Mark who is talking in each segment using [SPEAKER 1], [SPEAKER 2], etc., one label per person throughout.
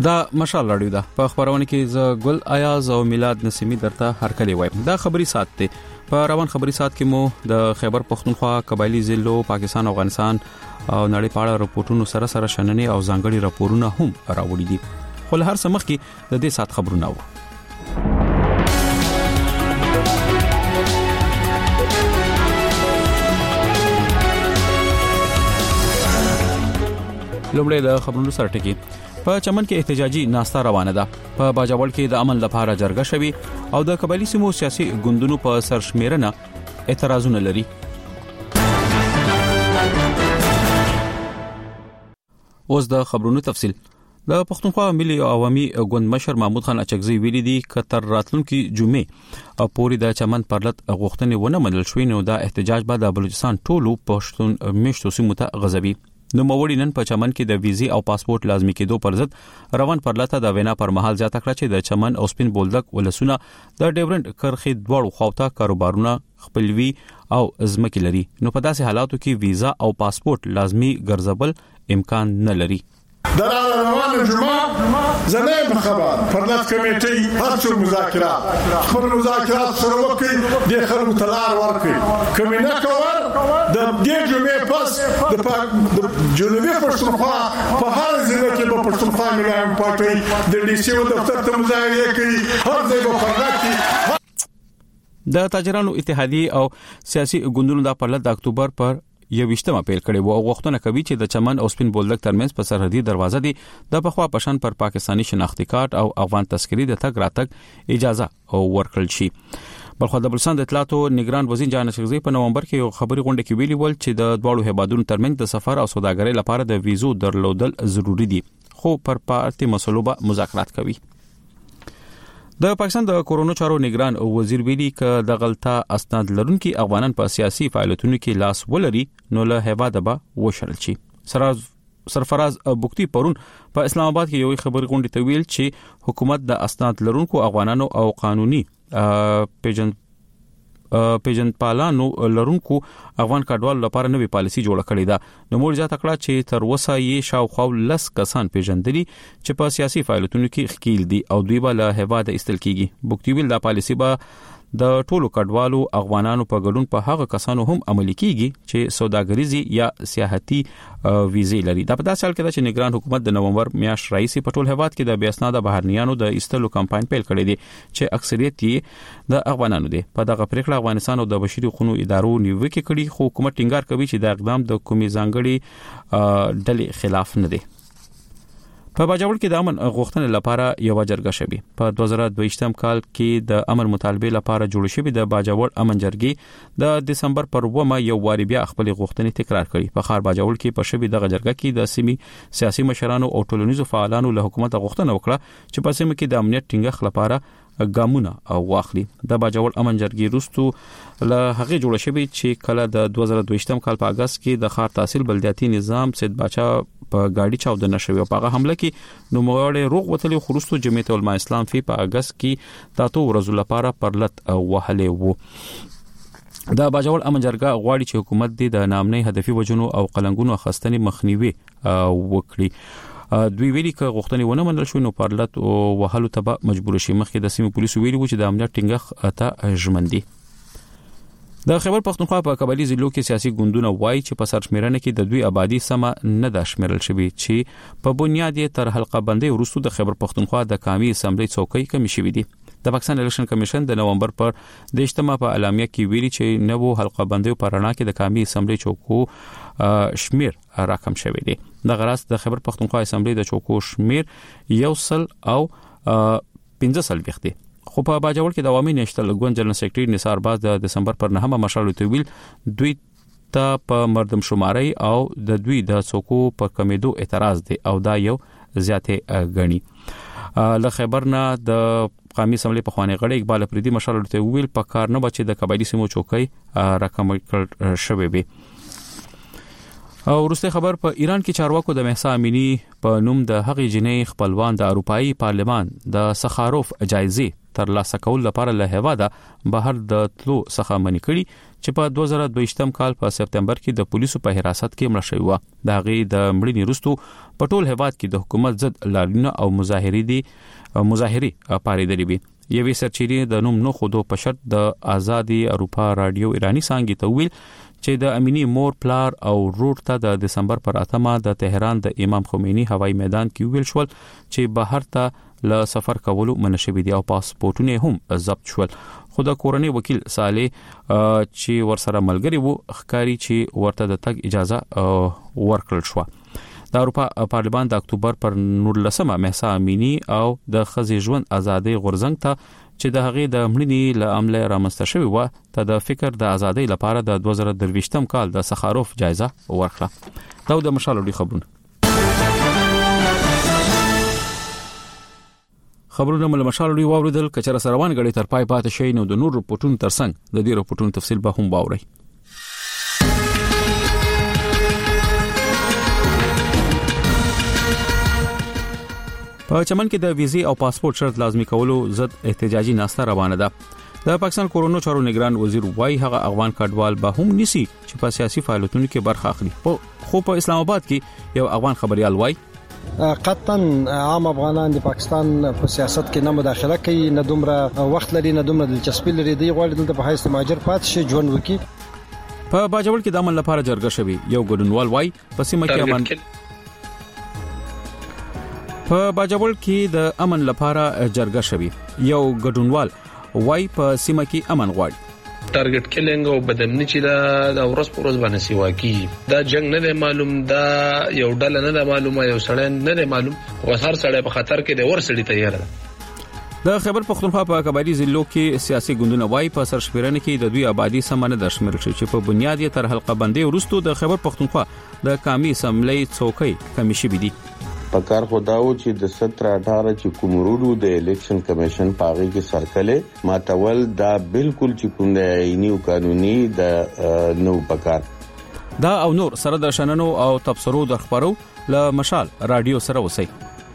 [SPEAKER 1] دا مشال راډیو ده په خبرونه کې ز ګل ایاز او میلاد نسیمی درته هرکلی وایم. دا خبري سات ته په روان خبري سات کې مو د خیبر پختونخوا قبایلی ضلعو پاکستان افغانستان او نړۍ په اړه راپورټونو سره شننې او ځانګړي راپورونه هم راوړي دي. خو له هر څه مخکې د دې سات خبرونه و. لومړی د خبرونو سره ټکی په چمن کې احتجاجي ناستا روانه ده. په باجوړ کې د امن لپاره جرګه شوي او د قبایلی سیمو سیاسي ګوندونو په سرشمیرنه اعتراضونه لري. اوس د خبرونو تفصیل. د پښتونخوا ملي او عوامي ګوند مشر محمود خان اچکزي ویلي دي کتر راتلونکي جمعې او پوری د چمن پرلط غوښتنې ونه منل شوې نو د احتجاج بعد د بلوچستان ټولو پښتون میشتو سیمو ته غزبي. نو موړي نن په چمن کې د ویزي او پاسپورت لازمي کېدو پر ضد روان پرلطه د وینا پر مهال زیاته کړه چې د چمن او سپین بولدک ولسونه د ډیورنت کرخې دوړو خواته کاروبارونه خپلوي او ځمکې لري. نو په داسې حالاتو کې ویزا او پاسپورت لازمي ګرځبل امکان نه لري.
[SPEAKER 2] در روان جمعه زنه خبر پرلط کمیټي هڅو مذاکرات خبر مذاکرات سره وکړي د خلکو تلار ورکړي کمینه کول د دې جمعه پس د جنوبي پښتونخوا په هر ځای کې په پښتونخوا مليان پارټي د ډي سي او دفتر ته مظاهره کوي هر ځای په پرلط
[SPEAKER 1] د تاجرانو اتحادیه او سیاسي ګوندونو د پرلط د اکتوبر پر 21 اپریل کړي وو او غوښتنه کوي چې د چمن او سپین بولدک ترمنځ په سرحدي دروازه دي د پخوا پشان پر پاکستانی شناختی کارت او افغان تذکری د تګ راتګ اجازه او ورکړل شي. بلخو د بلوچستان د اطلاعات او نگران وزیر جان شغزي په نومبر کې یو خبري غونډه کې ویلي ول چې د دواړو هیوادونو ترمنځ د سفر او سوداګرۍ لپاره د ویزو درلودل ضروری دي خو پر پارتي مسلو به مذاکرات کوي. د پاکستان د کورونا چارو نگران وزیر ویلي ک د غلطه اسناد لرونکي افغانان په سیاسي فعالیتونو کې لاس ولري نو له هیواده به وشړل شي. سرفراز بوکتی پرون په اسلام آباد کې یو خبري غونډه ته ویل چې حکومت د اسناد لرونکو افغانانو او قانوني پیجن پالانو لرونکو افغان کډوالو لپاره نوې پالیسي جوړه کړې ده. نو موږ ځا تکړه چې تر وسه یې شاوخوا 10 کسان پیژندلي چې په سیاسي فعالیتونو کې خکیل دي او دوی به له هواده استل کیږي. بوکتی ویل دا پالیسي به د ټولو کډوالو افغانانو په ګډون په هغه کسانو هم عملي کیږي چې سوداګریزي یا سیاحتي ویزې لري. دا په داسې حال کې ده چې نگران حکومت د نومبر میاشت رئیس په ټول هواد کې د بیاسناده بهرنیانو د استلو کمپاین پیل کړی دی چې اکثریت یې د افغانانو دي. په دغه پریکړه افغانستان او د بشري حقوقو ادارو نیوکه کړي خو حکومت ټینګار کوي چې دا اقدام د کومي ځانګړي ډلې خلاف نه دی. په باجوړ کې د امن غوښتنې لپاره یو جرګه شوه. په 2022 کال کې د امن مطالبه لپاره جوړ شوی د باجوړ امن جرګې د دسمبر پر 2 یو واری بیا خپل غوښتنې تکرار کړي. په خار باجوړ کې په شوی د جرګه کې د سیمې سیاسي مشرانو او ټولنیزو فعالانو له حکومت غوښتنه وکړه چې په سیمه کې د امنیت ټینګښت لپاره ګامونه او واخلي. د باجوړ امن جرګې روستو له هغه جوړ شوی چې کله د 2022 کال په اگست کې د خار تحصیل بلدیاتي نظام سید باچا په گاډي چاود نه شوی او په حمله کې نو موړې روغ وتلی خروستو جمعیت العلماء اسلام فی په اگست کې تاسو ورځو لپاره پرلط وهلې وو. دا باجوړ امن جرګه غواړي چې حکومت د نامنۍ هدفي وجنو او قلنګونو خستنې مخنیوي وکړي. دوی ویلي ک غوښتنې ونه منل شو نو پرلط او وهلو ته مجبور شي. مخکې د سیمې پولیسو ویلي و چې د امنیت ټینګښت ته ژمن دي. د خیبر پختونخوا په قبایلی ضلعو کې سیاسي ګوندونه وایي چې په سرشمیرنه کې د دوی آبادی سم نه د شمیرل شوی چې په بنیاد تر حلقه بندي وروسته د خیبر پختونخوا د قومي اسمبلی څوکۍ کمی شوې دي. د پاکستان الیکشن کمیشن د نومبر پر د اجتماع په اعلامیه کې ویلي چې نوو حلقه بندي په رڼا کې د قومي اسمبلی چوکو شمیر راکم شوی دی. د غراس د خیبر پختونخوا اسمبلی د چوکو شمیر 100 او 15 وخت خو په باجوړ کې د عوامي نېشنل ګوند جنرال سیکریټري نثار باز د دسمبر پر 9 مشال تویل دوی ته په مردم شماري او د دوی د څوکو په کمیدو اعتراض دی او دا یو زیاته غني. له خبرنا د قومي اسمبلی په خوانې غړي اقبال پریدي مشال تویل په کار نه بچي د قبایلی سیمو چوکۍ رقم کړ شوی وي. او ورسته خبر په ایران کې چارواکو د مهسا امینی په نوم د هغې جنې خپلوان د اروپאי پارلمان د سخاروف جایزې ترلاسه کول لپاره له هواده بهر د تلو څخه منع کړي چې په 2022م کال په سپتمبر کې د پولیسو په حراست کې مړ شوی و. د هغې د مړینې وروسته په ټول هیواد کې د حکومت ضد لاریونونه او مظاهرې پارېدلې وي. یوې سرچینې د نوم نه خودو په شرط د آزادي اروپا رادیو ایرانی څانګې ته ویل چې د امینی مور پلار او رور ته د دسمبر پر 8مه د تهران د امام خمینی هوایي میدان کې ویل شول چې بهر ته له سفر کولو منشوي دي او پاسپورتونه هم ضبط شول. خو د کورنۍ وکیل صالح چې ورسره ملګری وو ښکاری چې ورته د تګ اجازه ورکړل شو. د اروپا پارلمان د اکتوبر پر 19مه مهسا امینی او د خزي ژوند ازادي غورځنګ ته چې د هغې د مړینې له امله رامنځته شوی و ته د فکر د ازادۍ لپاره د 2023م کال د سخاروف جایزه ورکړه. دا د مشالوډي خبرونه مل مشالوډي واوریدل. کچره سروان غړي تر پای پاتې شي نو د نور رپورټونو ترڅنګ د دې رپورټونو تفصیل به هم باوري. په چمن کې د ویزې او پاسپورت شرط لازمي کولو ضد احتجاجي ناسته روانه ده. د پاکستان کورونو چارو نگران وزیر وای هغه افغان کډوال به هم نسی چې په سیاسي فعالیتونو کې برخه اخلي. خو په اسلام آباد کې یو افغان خبريال وای
[SPEAKER 3] قطعا عام افغانان د پاکستان په سیاست کې نه مداخله کوي، نه دومره وخت لري، نه دومره دلچسپي لري. دی غواړي دلته په حیث مهاجر پات شي ژوند وکړي.
[SPEAKER 1] په باجوړ کې د امن لپاره جرګه شوی. یو ګډونوال وای په سیمه کې امن په باجوړ کې د امن لپاره جرګه شوی. یو ګډونوال وای په سیمه کې امن غواړي.
[SPEAKER 4] ټارګټ کیلینګ او بدامنی چې دا ورځ پر ورځ باندې سیوا کی دا جنگ نه دی معلوم، دا یو ډله نه دی معلومه، یو سړی نه دی معلوم، وسار سړی په خطر کې دی ور سړی تیار ده.
[SPEAKER 1] د خیبر پختونخوا په قبایلی ضلعو کې سیاسي ګوندونه وای په سرشمیرنه کې د دوی آبادی سمانه د شمیرل شي چې په بنیاد یې تر حلقه بندي ورستو د خیبر پختونخوا د قومي اسمبلی څوکۍ کمیشي بيدي.
[SPEAKER 5] پکار خداو چې د 17-18 چې کومرودو د الیکشن کمیشن پاغي کې سرکله ماتول دا بالکل چې کوم د عیني او قانوني د نو پکار
[SPEAKER 1] دا او نور سره د شننو او تبصرو د خبرو ل مشال رادیو سره وسی.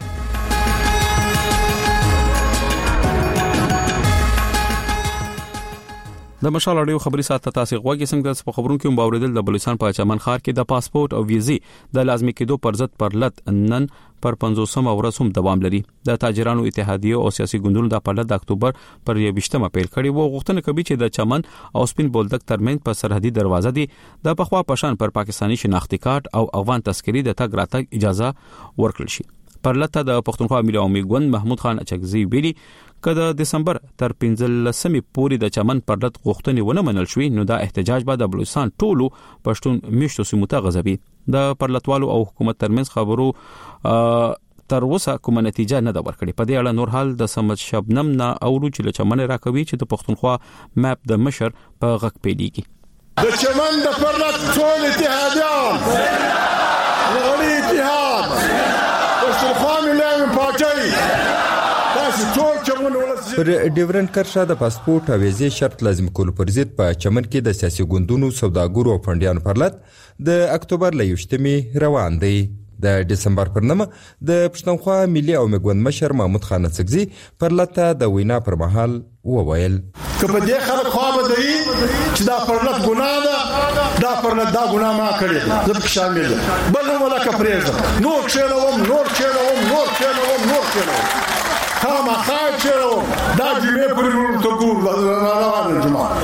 [SPEAKER 1] د مشال اړیو خبري ساته تاسو غوږی څنګه په خبرونو کې مباوردل د بلوچستان په چمن خار کې د پاسپورت او ویزې د لازمي کېدو پر ضد پرلط نن پر 50مه ورځ هم دوام لري. د تاجرانو اتحادیه او سیاسي ګوندونو د پرلط د اکتوبر پر 20مه پیل کړي وو. غوښتنه کوي چې د چمن او سپین بولدک ترمنځ په سرحدي دروازه دي د پخوا پشان پر پاکستاني شناختی کارت او افغان تذکری د تګ راتګ اجازه ورکړل شي. پرلط د پښتونخوا ملي عوامي ګوند محمود خان اچکزي ویلي کله دسمبر تر 15مې پورې د چمن پرلط غوښتنې ونه منل شوې نو دا احتجاج به د بلوچستان ټولو پښتون میشتو سیمو ته غځوي. د پرلطوالو او حکومت ترمنځ خبرو تر اوسه کومه نتیجه نه ده ورکړې. په دې اړه نور حال د سمد شبنم نه اورو چې چمن راکوي چې د پښتونخوا ماپ د مشر په غږ پیلېږي.
[SPEAKER 2] د چمن د پرلط ټول اتحادیان غړي اتحاد پښتونخوا ملي پارټي
[SPEAKER 6] پر ډیورنت کرښه د پاسپورت او ویزې شرط لازم کول پر ضد په چمن کې د سیاسي ګوندونو سوداګرو او فنډیانو پرلط د اکتوبر ل 20مې روان دی. د دسمبر پر 9 د پښتونخوا ملي او مګوند مشر محمود خان اڅکزي پرلط د وینا پر مهال وویل
[SPEAKER 2] کله دې خلک خو به دی چې دا پرلط ګناه ده، دا پرلط دا ګناه ما کړی زه په شامل بل ولا کپریزه نور چلو کما خاص چلو دا جمعه پر ورته ګور روانه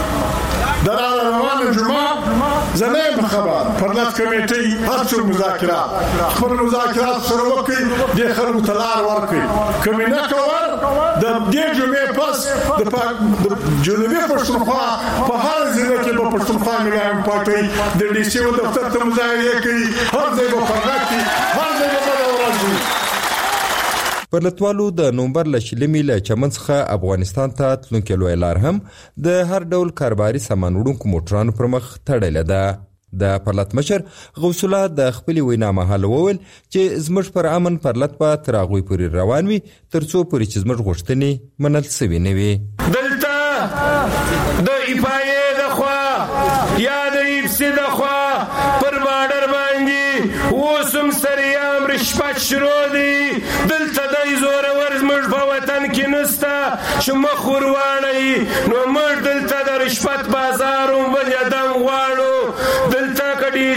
[SPEAKER 2] جمعه زمين خبر پرلط کمیټي هڅو مذاکرات خبر مذاکرات سره وکړي د خلکو تلار ورکړي کمینه کول د دې جمعه پس د جنوبي پښتونخوا په هر ځای کې په پښتونخوا ملي پارټي د لیسیو دفتر ته مظاهره کوي، هر ځای په پرلط هر ځای په ورځ.
[SPEAKER 6] پرلطوالو د نومبر ل شلمي له چمن څخه افغانستان ته تلونکي لوی لار هم د هر ډول کاروباري سامان وړونکو موټرانو پر مخ تړلې ده. د پرلط مشر غوث الله د خپل وینا مهال وویل چې زموږ پر امن پرلط په تراغوي پورې روان وي ترڅو پورې چې زموږ غوښتنې منل سوي نه وي.
[SPEAKER 7] دلته د ایپایې د خوا یا د ایپسي د خوا پر بارډر باندې اوسم رشپت شروع دی. دلته د زورور زموږ په وطن کې نسته چې مخ ورواړئ نو موږ دلته د رشوت بازار بل ادم غواړو. دلته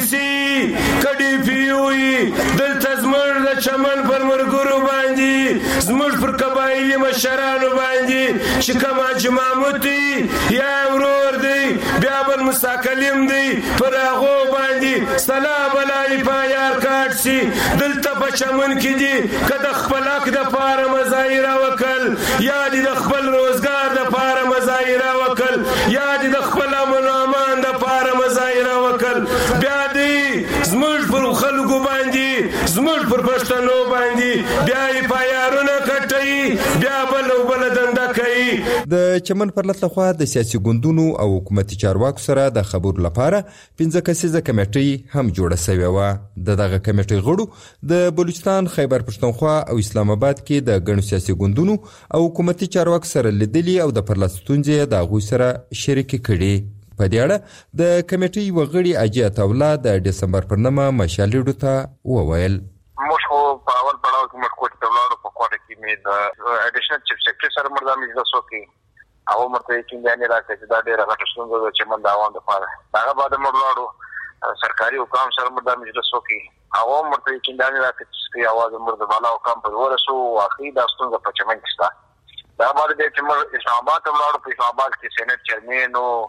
[SPEAKER 7] کډیسي کډی پیوي دلته زموږ د چمن پر مرګرو باندې زموږ پر قبایلي مشرانو باندې چې کوم حاجي محمود دی یا ورور دی بیا بل مستقلم دی پر هغو باندې سلام علی پایار کاټ سي. دلته په چمن کې دي که د خپل حق د پاره مظاهره وکړ یا دې د خپل روزګار د پاره مظاهره وکړ یا دې د خپل امن و امان د پاره مظاهره وکړ بیا دې زموږ پر خلکو باندې زموږ پر پښتنو باندې بیا یې پایارونه کټوي بیا بل دنده کوي.
[SPEAKER 6] د چمن پر لټ لخوا د سیاسي ګوندونو او حکومتي چارواکو سره د خبرو لپاره 15 کسیزه کمیټه هم جوړه شوې و. دغه کمیټه غړو د بلوچستان، خیبر پښتونخوا او اسلام آباد کې د ګڼو سیاسي ګوندونو او حکومتي چارواکو سره لیدلي او د پرلستونځي د غوي سره شریک کړي. په دې اړه د کمیټې وغړي اجي اتولا د دسمبر پر نامه مشالېډو ته وویل
[SPEAKER 8] موږ په اول پړاو کې موږ کوټ ته ولاړو. په کوټه کې مې د اډیشنل چیف سیکریټری سره مردا مجلس وکړي او مرته کې ځانې راکړي چې دا ډېر غټه ستونزه ده چې من دا عوام لپاره. هغه بعد موږ ولاړو سرکاري حکام سره مردا مجلس وکړي او مرته کې ځانې راکړي چې आवाज مردا بالا حکام په ورسو واقعي دا ستونزه په چمن کې ستا. دا بعد دې چې موږ اسلام آباد ته ولاړو. په اسلام آباد کې سېنات چیرمن او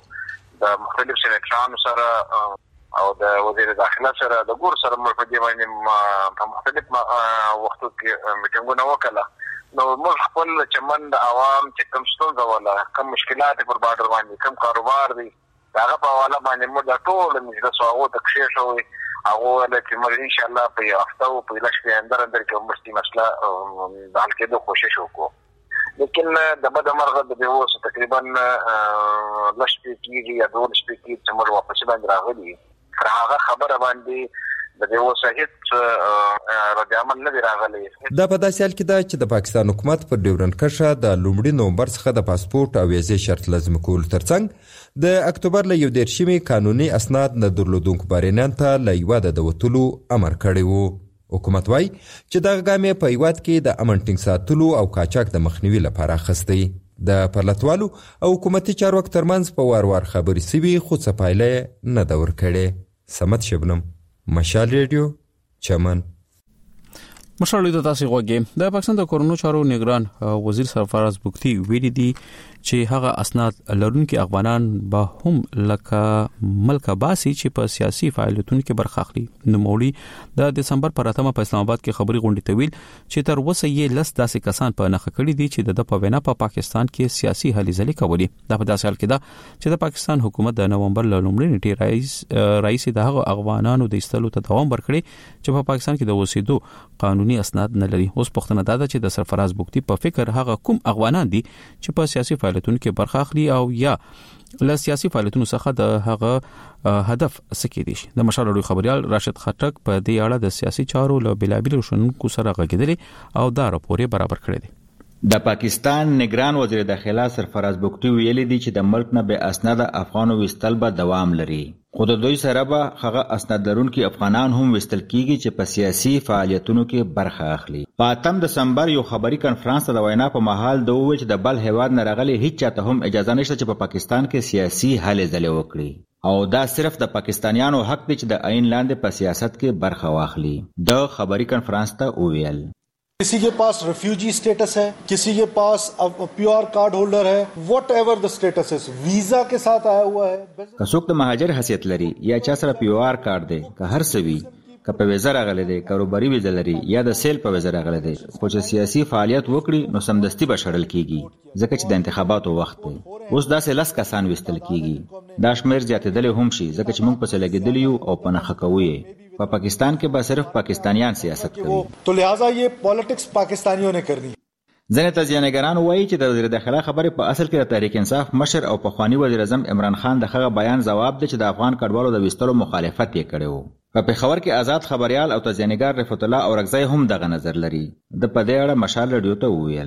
[SPEAKER 8] د مختلف سېناترانو سره او د وزیر داخله سره د ګور سره موږ په دې باندې په مختلف وختو کې میټینګونه وکړل. نو موږ خپل چمن د عوام چې کوم ستونزه ولا کوم مشکلات پر بارډر باندې کوم کاروبار دي هغه په حواله باندې موږ د ټول مجلس او د کښې شوې هغه لکه موږ ان شاء الله په هفته او په لښکې اندر کې مستي مسله د حل کېدو کوشش وکړو. لیکن د بد مرغه د بیوس تقریبا لښکې کېږي یا 2 لښکې کې چې موږ واپس باندې راغلي هغه خبره باندې د بیوس هیڅ رد عمل نه راغلی.
[SPEAKER 6] دا په داسې حال کې ده چې د پاکستان حکومت پر ډیورنډ کرښه د لومړي نومبر څخه د پاسپورت او ویزې شرط لازم کول ترڅنګ د اکتوبر له 11 قانوني اسناد نه درلودونکو بارینان ته له هیواده د وتلو امر کړی و. حکومت وایي چې دغه ګام په هیواد کې د امن ټینګ ساتلو او قاچاق د مخنیوي لپاره اخیستی. د پرلتوالو او حکومتي چارواکو ترمنځ په وار خبرې سوي خو څه پایله نه ده ورکړې. سمت شبنم، مشال ریډیو، چمن.
[SPEAKER 1] مشال د تاسو غوږی د پاکستان د کورونو چارو نگران وزیر سرفراز بوکتی ویلي دي چې هغه اسناد لرونکي افغانان به هم لکه ملک باسي چې په سیاسي فعالیتونو کې برخه اخلي. نوموړي د دسمبر پر 8 په اسلام آباد کې خبري غونډه تویل چې تر اوسه یې لس داسې کسان په نخښه کړي دي چې د په وینا په پاکستان کې سیاسي هلې ځلې کولې. دا په داسې حال کې ده چې د پاکستان حکومت د نومبر ل لومړۍ نیټې رئیس دغه افغانانو د ایستلو ته دوام ورکړي چې په پاکستان کې د اوسېدو قانوني اسناد نه لري. اوس پښتنه ده چې د سرفراز بوکتی په فکر هغه کوم افغانان دي چې په سیاسي فعالیتونو کې برخه اخلي او یا له سیاسي فعالیتونو څخه د هغه هدف سکی دي. د مشال خبريال راشد خټک په دې اړه د سیاسي چارو له بلابل روشنونکو سره غږیدلی او دا راپور برابر کړی دی.
[SPEAKER 9] د پاکستان نگران وزیر داخله سرفراز بوکتی ویلي دي چې د ملک نه به اسناد افغانو وستل به دوام لري. خو د دوی سره به هغه اسناد لرونکي افغانان هم وستل کیږي چې په سیاسي فعالیتونو کې برخه اخلي. په 8 دسمبر یو خبري کانفرنس د وینا په محل د وویل چې د بل هیواد نه راغلي هیڅ چاته هم اجازه نشته چې په پاکستان کې سیاسي هلې ځلې وکړي او دا صرف د پاکستانیانو حق دی چې د عین لاندې په سیاست کې برخه واخلي. د خبري کانفرنس ته وویل
[SPEAKER 10] किसी के पास रेफ्यूजी स्टेटस है, किसी के पास प्योर कार्ड होल्डर है, whatever the status is, visa के साथ आया हुआ है.
[SPEAKER 9] کڅوک د مهاجر حیثیت لري یا چا سره پیوار کارت دی که هر څه وي که په ویزه راغلی دی کاروباري ویزه لري یا د سیل په ویزه راغلی دی خو چې سیاسي فعالیت وکړي نو سمدستي به شړل کیږي ځکه چې د انتخاباتو وخت دی. اوس داسې 10 کسان وستل کیږي. دا شمیر زیاتېدلی هم شي ځکه چې موږ پسې لګېدلی یو او په نښه کوو یې. په پاکستان کې به صرف پاکستانیان سیاست کوي.
[SPEAKER 10] تو لہذا یہ پالیټکس پاکستانیوں نے کرنی.
[SPEAKER 9] ځینې تجزیه‌نګاران وایي چې د وزیر داخله خبرې په اصل کې د تحریک انصاف مشر او پخوانی وزیر اعظم عمران خان د هغه بیان ځواب دی چې د افغان کډوالو د وستلو مخالفت یې کړی و. په پېښور کې آزاد خبريال او تجزیه‌نګار رفعت الله اورکزی هم دغه نظر لري. د په دې اړه مشال رادیو ته وویل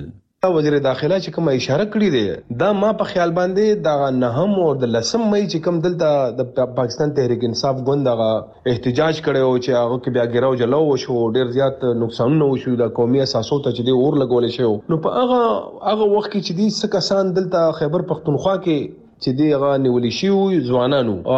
[SPEAKER 11] وزیر داخله چې کوم اشاره کړې ده دا ما په خیال باندې دا نهم او د لسم مې چې کوم دلته د پاکستان تحریک انصاف ګوند دا احتجاج کړو چې هغه کې بیا ګراو جلو وشو ډیر زیات نقصانونه وشو د قومي اساسو ته چې دی اور لګول شو نو په هغه وخت کې چې دی سکسان دلته خیبر پختونخوا کې چې دی هغه نیولې شي ځوانانو او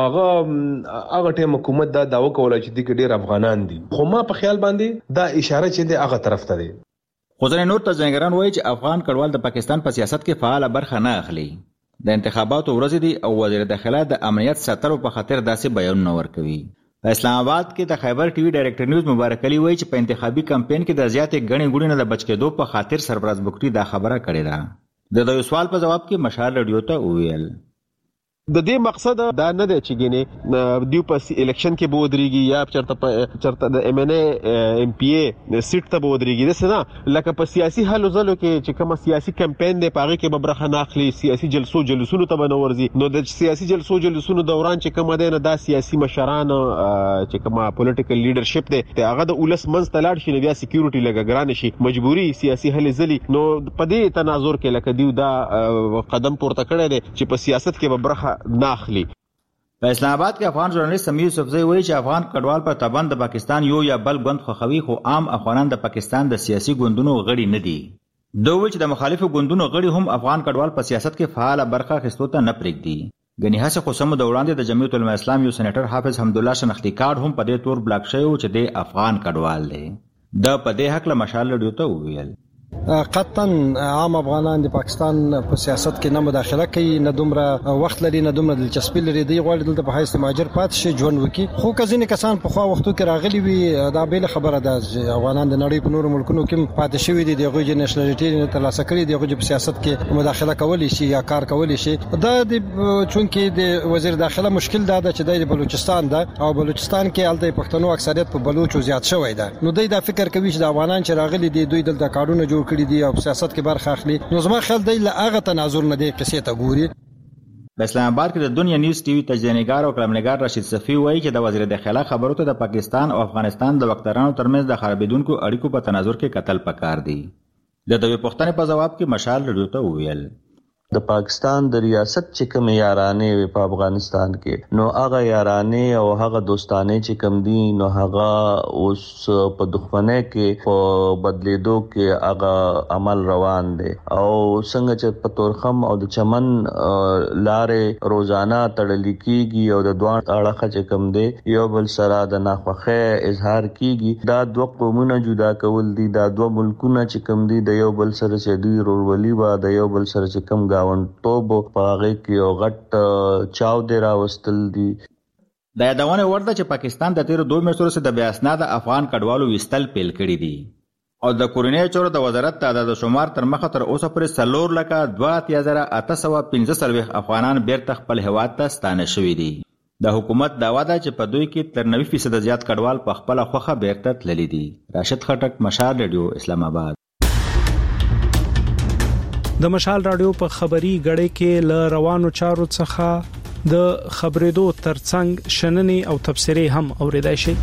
[SPEAKER 11] هغه ټیم حکومت دا داوا کوله چې دی ډیر افغانان دي خو ما په خیال باندې دا اشاره چې دی هغه طرف ته دی
[SPEAKER 9] خو ځینې نور تجزیهګران وایي چې افغان کډوال د پاکستان په سیاست کې فعاله برخه نه اخلي د انتخاباتو ورځې دي او وزیر داخله د امنیت ساتلو په خاطر داسې بیانونه ورکوي په اسلام آباد کې د خیبر ټي وي ډایرکټر نیوز مبارک علي وایي چې په انتخابي کمپاین کې د زیاتې ګڼې ګوڼې نه د بچ کېدو په خاطر سرفراز بګټي دا خبره کړې ده د یو سوال په جواب کې مشال رادیو ته وویل
[SPEAKER 12] د دې مقصد دا نه دی چې ګینه دیو په الیکشن کې بودريږي یا چرته د ام ان ای ام پی ای سیټ ته بودريږي د سنا لکه په سیاسي حل زلو کې چې کوم سیاسي کمپاین دی پاره کې برخه نه اخلي سیاسي جلسونو ته بنورځي نو د سیاسي جلسونو دوران چې کوم دی نه دا سیاسي مشران چې کوم پولیټیکل لیډرشپ دی هغه د اولس منځ تلاړ شي بیا سکیورټي لګران شي مجبوري سیاسي حل زلي نو په دې تناظر کې لکه دیو دا قدم پورته کړی دی چې په سیاست کې برخه ناخلی
[SPEAKER 9] په اسلام آباد کې افغان ژورنالیست سمیع یوسفزئی وایي چې افغان کډوال په تبند د پاکستان یو یا بل ګوند خوښوي خو عام افغانان د پاکستان د سیاسي ګوندونو غړي نه دي دوی وایي چې د مخالفو ګوندونو غړي هم افغان کډوال په سیاست کې فعاله برخه اخیستو ته نه پرېږدي ګنې هڅه خو سمو د وړاندې د جمعیت العلماء اسلام یو سېنیټر حافظ حمدالله شنختي کارت هم په دې تور بلاک شوی و چې د افغان کډوال دی د په دې حق له مشال رادیو ته وویل
[SPEAKER 3] قطعا عام افغانان د پاکستان په سیاست کې نه مداخله کوي نه دومره وخت لري نه دومره دلچسپي لري دی غواړي دلته په حیث مهاجر پات شي ژوند وکي خو کزینې کسان په خوا وختو کې راغلي وي دا بیل خبره ده چې افغانان د نړۍ په نورو ملکونو کې پاتې شوي دي دغه د نېشنلټي نه ترلاسه کړي دغه په سیاست کې مداخله کولی شي یا کار کولی شي دا د چونکې د وزیر داخله مشکل دا ده چې د بلوچستان ده او بلوچستان کې الته پښتنو اکثریت په بلوچو زیات شوی ده نو دوی دا فکر کوي چې د افغانان چې راغلي دي دوی دلته کارونه جوړ کړي دي او سیاست کې برخه اخلي نو زما خیال دی لاغه تناظر نه دی قصې ته ګوري
[SPEAKER 9] په اسلام آباد کې د دنیا نیوز ټي وي تجزیه‌نګار او کلمنګار رشید صفی وایي چې د وزیر داخله خبرو ته د پاکستان او افغانستان د وکترانو ترمنځ د خرابېدونکو اړیکو په تناظر کې قتل پکار دی د دوی پښتنې په جواب کې مشال رادیو ته وویل
[SPEAKER 5] د پاکستان د ریاست چې کوم یارانې په افغانستان کې نو هغه یارانې او هغه دوستانه چې کوم دي نو هغه اوس په دښمنۍ کې په بدلیدو کې هغه عمل روان دي او څنګه چې په تورخم او د چمن لارې روزانه تړل کیږي او د دوه اړخه چې کوم دي یو بل سره د ناخوښۍ اظهار کیږي دا دوه قومونه جدا کول دي دا دوه ملکونه چې کوم دي د یو بل سره چې دوی رورولي و د یو بل سره چې کوم گاونټوب په هغه کې یو غټ چاو دی راوستل دي
[SPEAKER 9] د یادونه ورته چې پاکستان د 2 میاشتو وروسته د بیا اسناد افغان کډوالو وستل پیل کړی دي او د کورنۍ چارو د وزارت تعداد شمار تر مخه تر اوسه پورې 4,2815 افغانان بیرته خپل هیواد ته ستانه شوي دي د حکومت داوا ده چې په دوی کې تر 90% زیات کډوال په خپل خوخه بیرته تللي دي راشد خټک مشال رادیو اسلام آباد
[SPEAKER 13] د مشال رادیو په خبري غړې کې ل روانو چارو څخه د خبرېدو ترڅنګ شننې او تبصرې هم اوریدای شي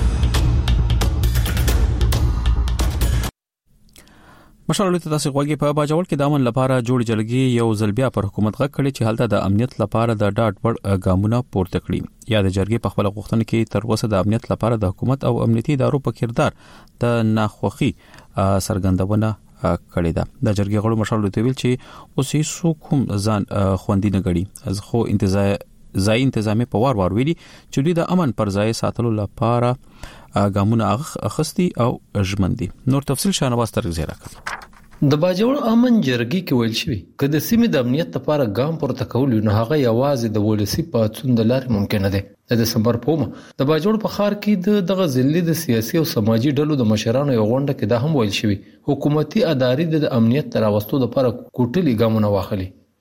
[SPEAKER 1] مشال ته تاسو غوږی په باجوړ کې د امن لپاره جوړ جلګي یو ځلبیا پر حکومت غږ کړي چې حالت د امنیت لپاره د ډاټ وړ ګامونه پورته کړي یا د جرګې په خپل غوښتنه کې تر اوسه د امنیت لپاره د حکومت او امنیتي ادارو په کردار د ناخوخي سرګندونه کړی دا د جرګې غړو مشال ته ویل چې اوس هیڅ کوم ځان خوندي نه غړي از خو انتظامی په وار ویلي چې دوی د امن پر ځای ساتلو لپاره ګامونه اخستي او ژمندي نور تفصیل شانواز ترغزه راکړه
[SPEAKER 4] د باجوړ امن جرګي کې ویل شوی چې د سیمې د امنیت لپاره ګام پورته کول نه هغه یوازې د ولسی پاتون د لارې ممکن ده د دسمبر په د باجوړ په خار کې دغه ځلې د سیاسي او سماجی ډلو د مشرانو یو غونډه کې دا هم ویل شوی حکومتي ادارې د امنیت تر واستو لپاره کوټلي ګامونه واخلي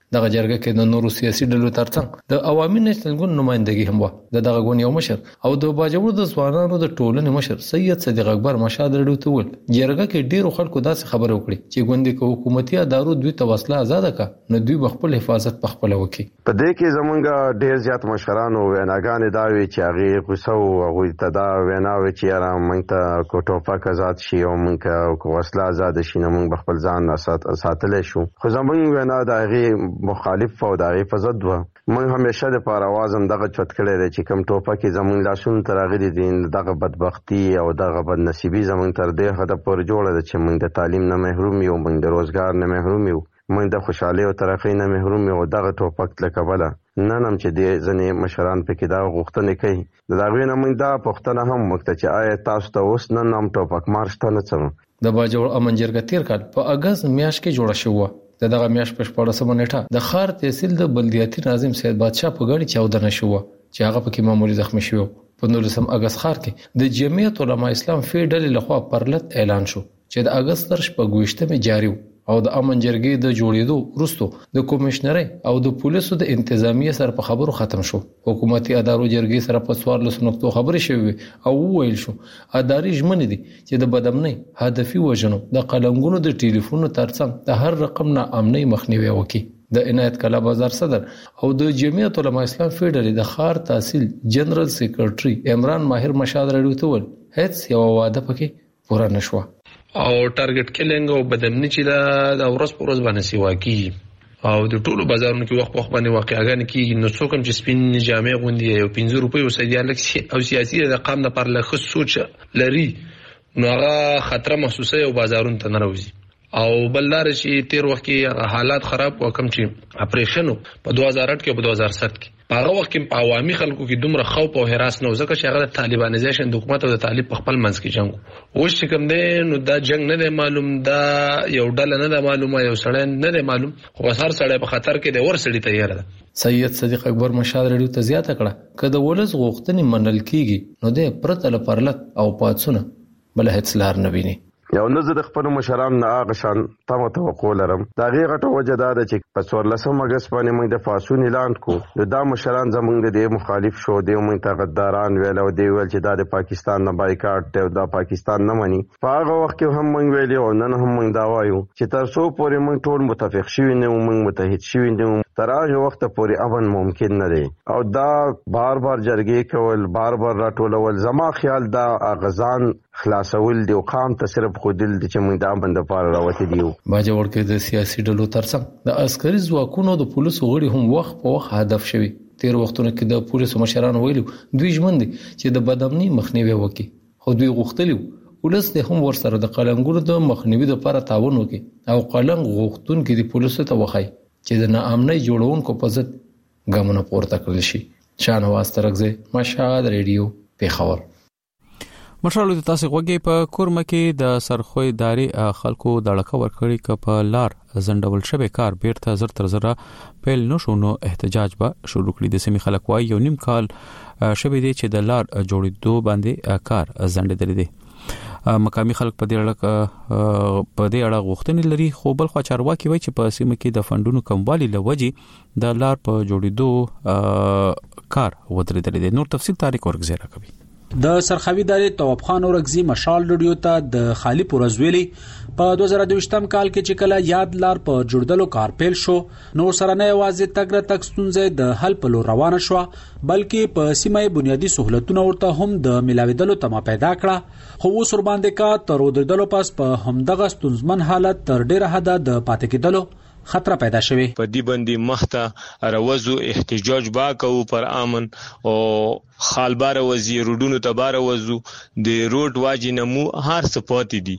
[SPEAKER 4] دغه جرګه کې د نورو سیاسي ډلو ترڅنګ د عوامي نېشنل ګوند نمائندګي هم و. دغه ګوند یو مشر او د باجوړ د ځوانانو د ټولنې مشر سید صدیق اکبر مشاد رډو ته ول جرګه کې ډیرو خلکو داسې خبره وکړي چې ګوندې کو حکومتي ادارو دوی توسله آزاد کا نو دوی خپل حفاظت په خپل وکي.
[SPEAKER 14] په دې کې زمونږ ډیر زیات مشرانو ویناګانې دا وی چې هغه غوسه او هغه تدا ویناوي چې را مونږ ته کوټوپک آزاد شي او مونږ کو وسله آزاد شي نو مونږ خپل ځان ساتل شو. خو زمونږ وینا د هغه مخالف او د هغه فزد و. مونږ همیشه د پاره आवाज هم دغه چت کړی دی چې کوم ټوپک زمونږ لاسون ترغلي دي دغه بدبختی او دغه بد نصیبی زمونږ تر دې حد پورې جوړه ده چې مونږ د تعلیم نه محروم یو، مونږ د روزګار نه محروم یو، مونږ د خوشحالي او ترقۍ نه محروم یو. دغه ټوپک لکبله نن هم چې د ځنې مشران پکې دا غوښتنه کوي د هغه نه مونږ دا پوښتنه هم وکړه چې آیا تاسو ته اوس نن هم ټوپک مارشته نه څه.
[SPEAKER 4] د باجوړ امن جرګه تیر کال په اگست میاشت کې جوړه شوه. دغه میاشت په 14 نیټه د خار تحصیل د بلدیاتي ناظم سید بادشاه په غاړي چاودنه شوه چې هغه پکې معمولی زخمی شو. په 19 اگست خار کې د جمعیت علماء اسلام فیډرل لخوا پرلط اعلان شو چې د اگست تر 28 جاری او د امن جرګې د جوړېدو وروسته د کمشنري او د پولیسو د انتظامیه سره په خبرو ختم شو. حکومتي ادارو جرګې سره په 14 نقطو خبرې شوې او ویل شو اداري ژمنې دي چې د بدامنۍ هدفي وژنو د قلنګونو د ټلیفونو ترڅنګ د هر رقم نه امنۍ مخنیوي وکړي. د عنایت کلا بازار صدر او د جمعیت علماء اسلام فیډرل د خار تحصیل جنرال سیکریټري عمران ماهر مشاد رډو ته ول هیڅ یو واده پکې پوره نشوه او ټارګټ کیلینګ او بدامنۍ چې دا ورځ پر ورځ باندې سیواکی او د ټولو بازارونو کې وخت باندې واقعاګانې کې نو څوک هم چې سپین جامې غوندي او 15 روپۍ وسیدي او سیاسي د قام د پر لخص سوچ لري نو هغه خطر محسوسه او بازارونو ته نه راوځي. او بلدار چې تیر وخت کې حالات خراب وکم چې اپریشن په 2008 کې په 2007 کې په هغه وخت کې په عوامي خلکو کې دومره خوف او هراس نه ځکه چې هغه د طالبانیزیشن د حکومت او د طالب په خپل منځ کې جنگ و چې کوم دی نو دا جنگ نه دی معلوم، دا یو ډله نه دی معلومه، یو سړی نه دی معلوم، خو هر سړی په خطر کې دی ور سړی تیار ده. سید صدیق اکبر مشاد رډیو ته زیاته کړه کله ولز غوښتنې منل کیږي نو د پرته لپرلت او پاتسونه بل هیڅ لار نه ویني.
[SPEAKER 14] یو نزد د خپل مشران نه هغه شان تمه توقع لرم. دا غیغه وجه دا چې په 14 اگست باندې موږ د فاسون اعلان کو دا مشران زمونږ د مخالف شو د موږ ته غداران ویل او دی ویل چې دا د پاکستان نه بایکاټ دی او دا پاکستان نه مني. په هغه وخت کې هم موږ ویل او نن هم موږ دا وایو چې تر څو پورې موږ ټول متفق شوي نه موږ متحد شوي نه تر هغه وخت پورې امن ممکن نه دی او دا بار جرګې کول بار راټولول زما خیال دا غزان خلاصول دی او قام ته صرف خودل دي چې موږ د امن لپاره راوته دیو.
[SPEAKER 4] باجوړ کې د سیاسي ډلو ترڅنګ د عسکري ځواکونو د پولیسو غړي هم وخت په وخت هدف شوي. تیر وختونو کې د پولیسو مشران ویلو دوی ژمن دي چې د بدامنۍ مخنیوي وکړي، خو دوی غوښتلی ولس د هم ورسره د قلنګونو د مخنیوي لپاره تعاون وکړي او قلنګ غوښتونکو د پولیسو ته وخی چې د ناامنۍ جوړونکو په ضد ګامونه پورته کړل شي. شاهنواز ترکزی مشهد ریډیو پیښور.
[SPEAKER 1] مشرالو د تاسو غوږی په کورمه کې د سرخوي داري خلکو د لکه ورکړی ک په لار زندول شوی کار بیرته زر تر زره پیل نشو نو احتجاج به شروع کړي. د سیمې خلک وایي یو نیم کال شوی دی چې د لار جوړېدو باندې کار زندېدل دي. مقامي خلک په دې اړه غوښتنې لري خو بل خو چارواکي وایي چې په سیمه کې د فندونو کموالي لوجې د لار په جوړېدو کار ودرېدل دي. نور تفصیل تاریخ ورګزه راکوي.
[SPEAKER 15] د سرخوي داري تواب خان اورګزي مشال رډیو ته د خالی پورزویلي په 2022م کال کې چې کله یاد لار په جوړدلو کار پیل شو نو سره نه یوازې تګره تک ستونزې د حل په لور روانه شو بلکې په سیمه بنیادی سہولتونه ورته هم د ملاویدلو تمه پیدا کړه. خو اوس ور باندې کا تر ودرېدلو پس په همدغه ستونزمن حالت تر ډیره حد د پاتې کېدلو خطر پیدا شوی.
[SPEAKER 16] په دې باندې مخته روزو احتجاج باکو پر امن او خالبار وزیر روډونو ته بار وزو د روډ واجی نمو هر سپاتې دي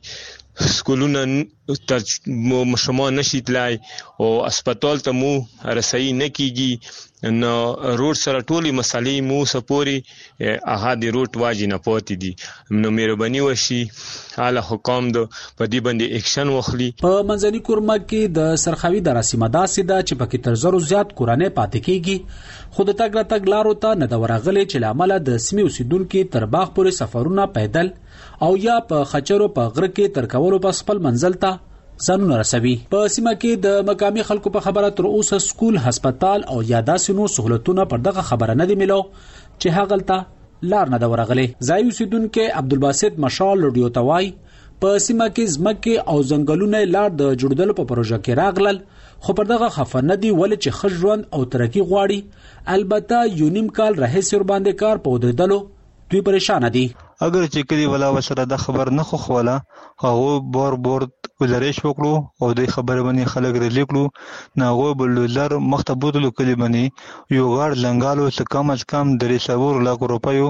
[SPEAKER 16] سکولونه مشمان نشي تلای او اسپیټال ته مو رسایي نه کیږي نو روډ سره ټولي مسالې مو سپوري هغه د روډ واجی نه پاتې دي نو مهرباني وشي اعلی حکام د په دې باندې اکشن واخلي.
[SPEAKER 15] په منځني کورمه کې د سرخوي د رسمه داسې ده چې پکې تر زرو زیات کورانه پاتې کیږي. خود تګ را تګ لارو ته نه د ورغلې چې لامل د سیمې اوسیدونکو تر باغ پورې سفرونه پیدل او یا په خچرو په غره کې تر کولو پس خپل منزل ته ځانونه رسوي. په سیمه کې د مقامي خلکو په خبره تر اوسه سکول، هسپتال او یا داسې نور سہولتونه پر دغه خبره نه دي ملو چې هغلته لار نه دا ورغلي. ځای اوسیدونکو عبدالباسط مشال رادیو توای په سیمه کې زمکه او ځنګلونه لار د جوړدلو په پروژه کې راغلل، خو پر دغه خفه نه دي ولې چې ښه ژوند او ترقي غواړي. البته یو نیم کال راهیسې ورباندې کار په ودرېدلو دوی پریشان دي.
[SPEAKER 17] اگر چې کلی ولا وسره د خبر نه خو خوله هغه بور گزارش وکړو او د خبره باندې خلک رلی کړو ناغو بلوزر مختبوتلو کلی باندې یو غار لنګالو څخه کم از کم 300 لک روپیو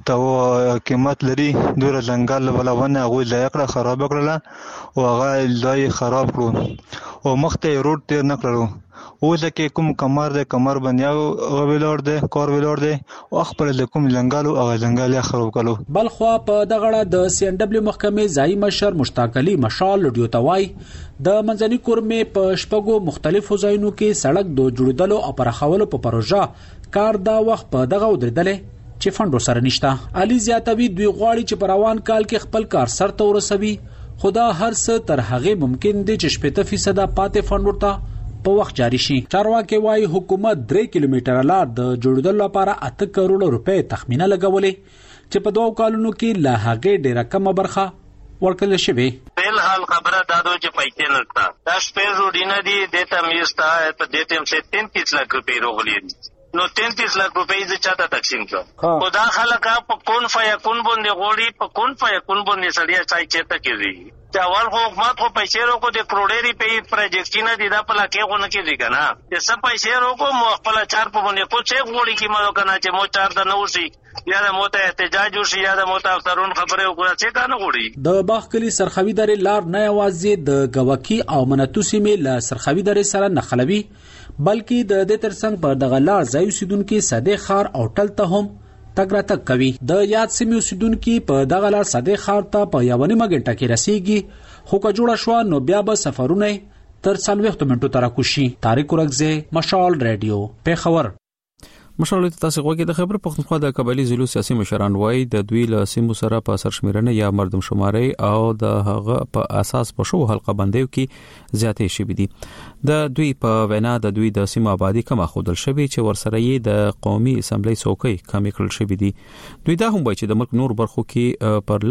[SPEAKER 17] ته قیمت لري. دور لنګال ولا ونه هغه ځایکړه خراب کړله او هغه ځای خراب کړو او مخته روډ تیر نه کړو. او ځکه کوم کمر باندې او ویلور ده کار ویلور ده او خپل د کوم لنګالو او لنګال خراب کړو.
[SPEAKER 15] بلخوا په دغه د سی ان دبليو محکمې ځای مشر مشتاق علي مشال رادیو توای د منځني کورمې په شپږو مختلفو ځایونو کې سړک د جوړېدلو او پراخولو په پروژه کار دا وخت په دغه ودرېدل چې فندو سره نشته. علي زیاتوي دوی غواړي چې په روان کال کې خپل کار سرته ورسوي، خدا هر څه تر هغه ممکن دي چې 70% پاتې فند ورته په وخت جاری شي. چارواکي وايي حکومت 3 کیلومتره لار د جوړېدلو لپاره 8 کروڑ روپے تخمینه لګولې چې په 2 کالونو کې لا هغه ډیره کمه برخه ورکړل شوې.
[SPEAKER 18] فلحال خبره دادو چې پیسې نشته. دا شپږ روډینه دي د تمیستا ته د تم 33 لک روپے روغلي نو 33 لک روپے ز چاته تقسیم کړ. خدا خلک په کون فیکون باندې غوړي په کون فیکون باندې سړیا چای چته کیږي. چاول خو حکومت خو پیسې روکو د کروڑې په پروجیکټینه دي دا په لکه غو نه کیږي کنه. چې سب پیسې روکو مو خپل چار په باندې کو څه غوړي کی مالو کنه چې مو چار د نو شي یا د موته احتجاج وشي یا د موته افسرون خبره وکړه چې کنه غوړي.
[SPEAKER 15] د باغکلی سرخوي درې لار نه یوازې د گواکی او منتو سیمې له سرخوي درې سره نخلوي بلکې د دې ترڅنګ په دغه لار ځای اوسیدونکو صدې خار او ټل ته هم تګ راتګ کوي. د یاد سیمې اوسیدونکو په دغه لار صدې خار ته په 1 غنټه کې رسیږي، خو که جوړه شو نو بیا به سفرونه تر 40 منټو تر کوشي. طارق ورغزه مشال رادیو پیښور.
[SPEAKER 1] مشال ته تاسو غوږی د خبر پښتونخوا د قبایلی ضلعو سیاسي مشران وایي د دوی له سیمو سره په سرشمیرنه یا مردم شماري او د هغه په اساس په شو حلقه بندیو کې زیاتې شوې دي. د دوی په وینا د دوی د سیمه آبادی کم خودل شوی چې ورسره یې د قومي اسمبلی څوکۍ کم کړل شوې دي. دوی دا هم وایي چې د ملک نور برخو کې پر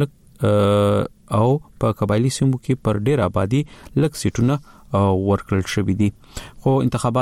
[SPEAKER 1] لک او په قبایلی سیمو کې پر ډیر آبادی لک سیټونه ورکړل شوې دي. خو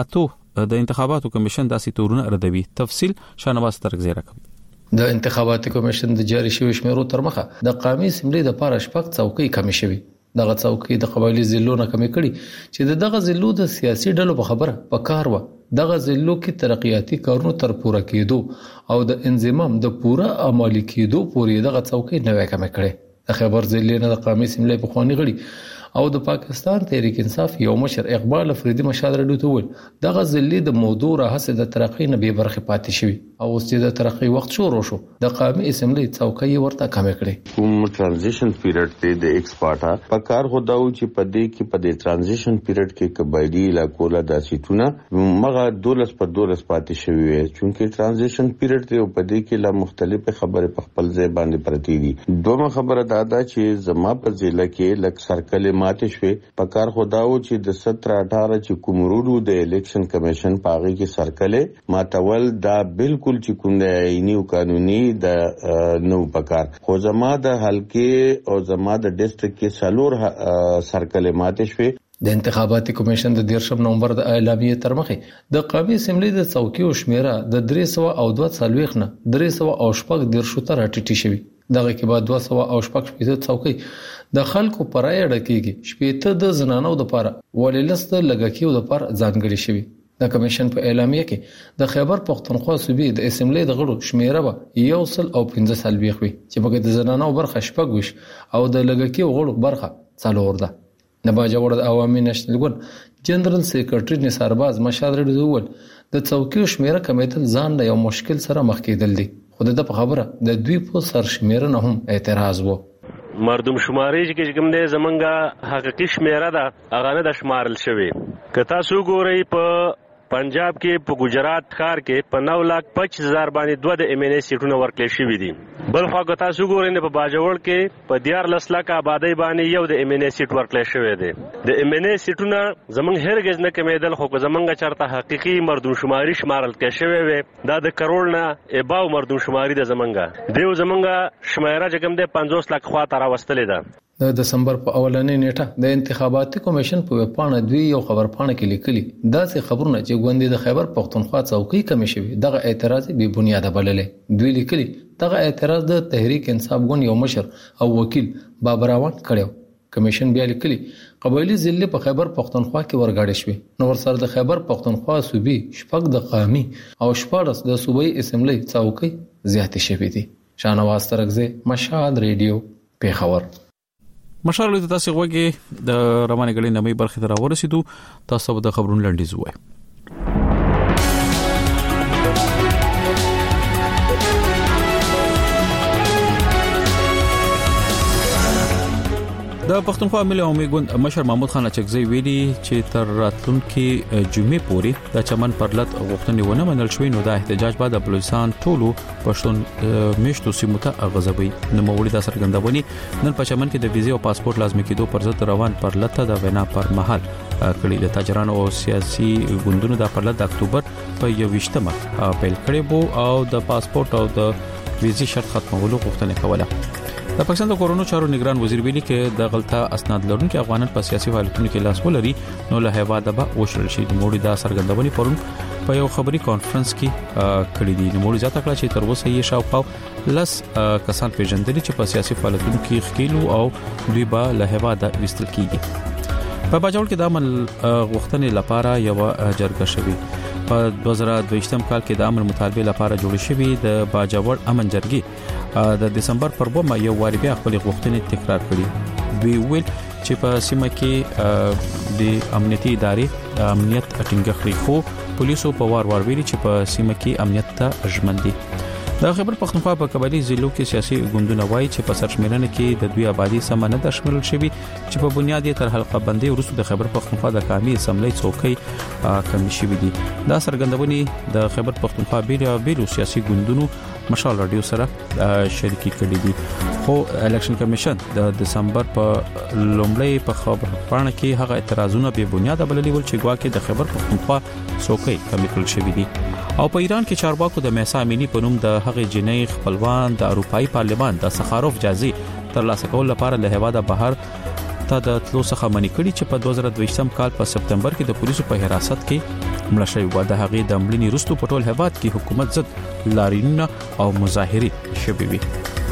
[SPEAKER 1] د انتخاباتو کمیشن داسې تورونه ردوي. تفصیل شانواز ترغزی راکوي.
[SPEAKER 4] د انتخاباتو کمیشن د جاری شوی شمیرو تر مخه د قومي اسمبلی د پاره شپږ څوکۍ کمی شوی. دغه څوکۍ د قبایلی ضلعو نه کمی کړي چې دغه ضلعو د سیاسي ډلو په خبره په کار و دغه ضلعو کې ترقیاتي کارونو تر پوره کېدو او د انضمام د پوره عملي کېدو پورې دغه څوکۍ نه کمی کړي. د خیبر ضلع نه د قومي اسمبلی په خواني غړي او د پاکستان تحریک انصاف یو مشر اقبال افریدی مشال رډو ته ول دغه ضلع د موضوع راهسه د ترقی نه به برخه پاتې شوی او چې د ترقی وخت شروع شو د قومي اسمبلی څوکۍ ورته کم کړي.
[SPEAKER 14] کوم ترانزیشن پیریډ ته د ایکسپارټا په کار هوداو چې په دې کې په دې ترانزیشن پیریډ کې قبایلی علاقو له داسېټونه مغه 12 پر 12 پاتې شوی وي چې ترانزیشن پیریډ ته په دې کې لا مختلفه خبره په خپل ځای باندې پرتی دي. دوه خبره دا ده چې زما په ضلع کې لک سرکل ماته شوي په کار خداو چې د 17-18 چې کومرودو د الیکشن کمیشن پاغي کې سرکلې ماتول دا بالکل چې کوم د عیني او قانوني د نو پکار خو زما د حلقې او زما د ډیسټریکټ کې سالور سرکلې ماته شوي.
[SPEAKER 4] د انتخاباتي کمیشن د 13 نومبر د اعلامیه تر مخه د قومي اسمبلی د څوکیو شمیره د 342 نه 314 تر ټیټی شوی. دغه کې بعد 214 څوکۍ د خلکو پرای ډکیږي. شپېته د زنانو د پاره وللست لګکیو د پاره ځانګړي شوی. د کمیشن په اعلامیه کې د خیبر پښتونخوا صوبې د اسمبلی د غړو شمیره به 115 وي چې په د زنانو برخه شپږ او د لګکیو غړو برخه 4 ده. د باجوړ د عوامي نېشنل ګوند جنرال سیکریټری نثارباز مشال رډو ول د څوکیو شمیره کمیدل ځان له یو مشکل سره مخ کېدل دي. خو د په خبره د دوی په سرشمیره نه هم اعتراض وو.
[SPEAKER 19] مردم شماري چې کوم دې زمونږه حقيقي شمیره ده هغه نه د شمارل شوی. که تاسو ګورئ په پنجاب کې په ګجرات ښار کې په 9,25,000 باندې 2 د MNA سیټونه ورکړل شوي دي. بل خو که تاسو ګورئ په باجوړ کې په 14 لک آبادی باندې یو د MNA سیټ ورکړل شوی دی. د MNA سیټونه زمونږ هرګز نه کمیدل، خو زمونږ چرته حقيقي مردم شماري شمارل کې شوی وي دا د کروڑ نه اباو مردم شماري د زمونږ دیو زمونږ شمیره چې کوم د 50 لک خوا تر واستلې ده.
[SPEAKER 20] د دسمبر په اولنۍ نیټه د انتخاباتي کمیشن په وپاڼه دوی یو خبرپاڼه کې لیکلي داسې خبرونه چې ګوندې د خیبر پختونخوا څوکۍ کمی شوی دغه اعتراض بې بنیاده بللې. دوی لیکلي دغه اعتراض د تحریک انصاف ګوند یو مشر او وکیل بابراوان کړو. کمیشن بیا لیکلي قبایلی ضلع په خیبر پختونخوا کې ورګاډي شوی نو ورسره د خیبر پختونخوا صوبي شپږ د قامي او شپږ د صوبایي اسمبلی څوکۍ زیاتې شوی دي. شاهنواز ترغزه مشهد ریډیو پیښور.
[SPEAKER 1] مشال له تاسو غوږی د روانه غړي نمې برخه تر ورسېدو تاسو د خبرونو لنډیز وای. د پښتونخوا ملي عمومي ګوند مشر محمود خان اچکزی ویلي چې تر راتلونکي جمعې پورې د چمن پرلط غوښتنې ونه منل شوې نو د احتجاج بعد بلوچستان ټولو پښتون میشتو سیمو ته غځوي. نو مولوی د سرګندونی نن په چمن کې د ویزه او پاسپورت لازمي کېدو پر ضد روان پرلط د وینا پر مهال کړي د تاجرانو او سیاسي ګوندونو د پرلط د اکتوبر په 21مه اپیل کړي وو او د پاسپورت او د ویزې شرط ختمولو غوښتنه کوله. د پاکستان د کورونو چارو نگران وزیر ویلي کې د غلطه اسناد لرونکو افغانان په سیاسي فعالیتونو کې لاس ولري نو له هیواده به وشړل شي. د موړي د سرګندونی پرون په یو خبري کانفرنس کې کړی دی. د موړي ځات کړه چې تر اوسه یې شاوخوا لس کسان پیژندل چې په سیاسي فعالیتونو کې ښکیلو او دوی به له هیواده وستل کیږي. په باجوړ کې د امن غوښتنې لپاره یو جرګه شوی. په 2022 کال کې د امن مطالبه لپاره جوړ شوی د باجوړ امن جرګې د دسمبر پر 2 یو واری بیا خپل غوښتنې تکرار کړي. دوی ویل چې په سیمه کې د امنیتي ادارې امنیت ټینګه کړی خو پولیسو په وار ویلي چې په سیمه کې امنیت ته ژمن دي. د خیبر پختونخوا په قبایلی ضلعو کې سیاسي ګوندونه وایي چې په سرشمېرنه کې د دوی آبادی سم نه د شمول شوی چې په بنیاد تر حلقه بندي وروسته د خیبر پختونخوا د قامي اسمبلی څوکۍ کمی شوی دي. دا سرګندونی د خیبر پختونخوا بیلو سیاسي ګوندونو مشال رادیو سره شریکي کړي دي. خو الیکشن کمیشن د دسمبر په لومړی په خبرپاڼه کې هغه اعتراضونه به بنیاد بللي ول چې ګواکې د خیبر پختونخوا څوکۍ کمی کړل شوی دي. او په ایران کې چارواکو د مهسا امینی په نوم د هغې جنۍ خپلوان د اروپאי پارلمان د سخاروف جایزې ترلاسه کول لپاره له هیواده بهر ته د تلو څخه منع کړي چې په 2022 کال په سپتمبر کې د پولیسو په حراست کې مړه شوی و. د هغې د مړینې وروسته په ټول هیواد کې حکومت ضد لاریونونه او مظاهرې شوې وي.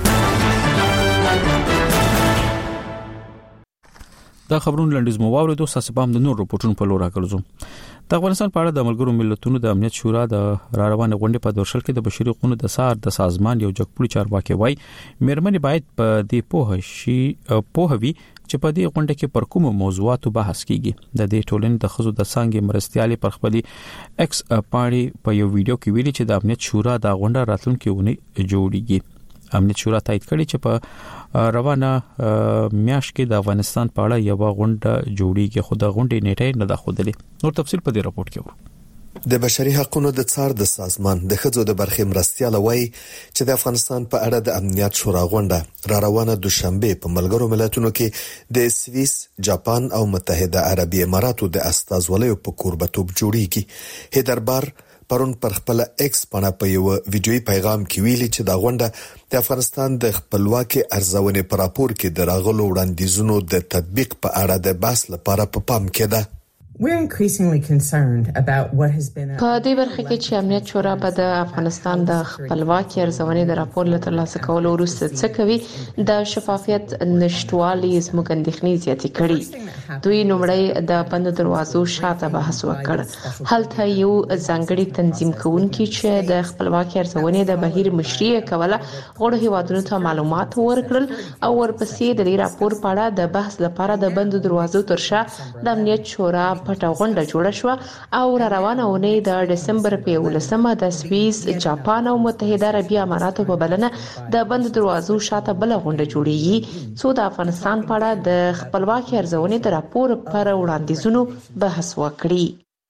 [SPEAKER 1] دا خبرونه لنډیز مو واوریدو. ساسې پام د نور رپورټونو په لور راګرځو. د افغانستان په اړه د ملګرو ملتونو د امنیت شورا د راروانه غونډې په دورشل کې د بشري حقوقو د سار د سازمان یو جګپوړي چارواکي وای مېرمنې باید په دې پوهوي چې په دې غونډه کې پر کومو موضوعاتو بحث کیږي. د دې ټولنې د خزو د څنګه مرستيالي پر خپل ایکس پاڼې په یو ویډیو کې ویلي چې د امنیت شورا د غونډه راتلونکي ونی جوړیږي. امنیت شورا تایید کړي چې په روانه میاشت کې د افغانستان په اړه یو غونډه جوړیږي خو د غونډې نیټه نه ده ښودلې. نور تفصیل په دې راپورټ کې ورو.
[SPEAKER 21] د بشري حقوقو د څار د سازمان د خځو د برخې مرستيال وایي چې د افغانستان په اړه د امنیت شورا غونډه را روانه دوشنبه په ملګرو ملتونو کې د سویس، جاپان او متحده عربی اماراتو د استازولیو په کوربتوب جوړیږي. هیدربار پرون پر خپل ایکس باندې په یو ویډیوي پیغام کې ویلي چې دا غونډه د افغانستان د خپلواکۍ ارزونې پر راپور کې د راغلو وړاندیزونو د تطبیق په اړه د بحث لپاره په پام کې ده.
[SPEAKER 22] We're increasingly concerned about what has been
[SPEAKER 23] په دې برخه کې چې امنیت شورا به د افغانستان د خپلواکۍ ارزونې د راپور له ترلاسه کولو وروسته څه کوي د شفافیت نشټوالي زموږ اندېښنې زیاتې کړي. دوی نومړی د بند دروازو شاته بحث وکړ. هلته یو ځانګړي تنظیم کوونکی چې د خپلواکۍ ارزونې د بهیر مشري کوله غوړ هیوادونو ته معلومات ورکړل او ورپسې د دې راپور په اړه د بحث لپاره د بند دروازو ترشا د امنیت شورا پټه غونډه جوړه شو او را روانه ونې د دسمبر په 11مه د سویس، جاپان او متحده عربی اماراتو په بلنه د بند دروازو شاته بل غونډه جوړیږي څو د افغانستان په اړه د خپلواکۍ ارزونې د راپور پر وړاندیزونو بحث وکړي.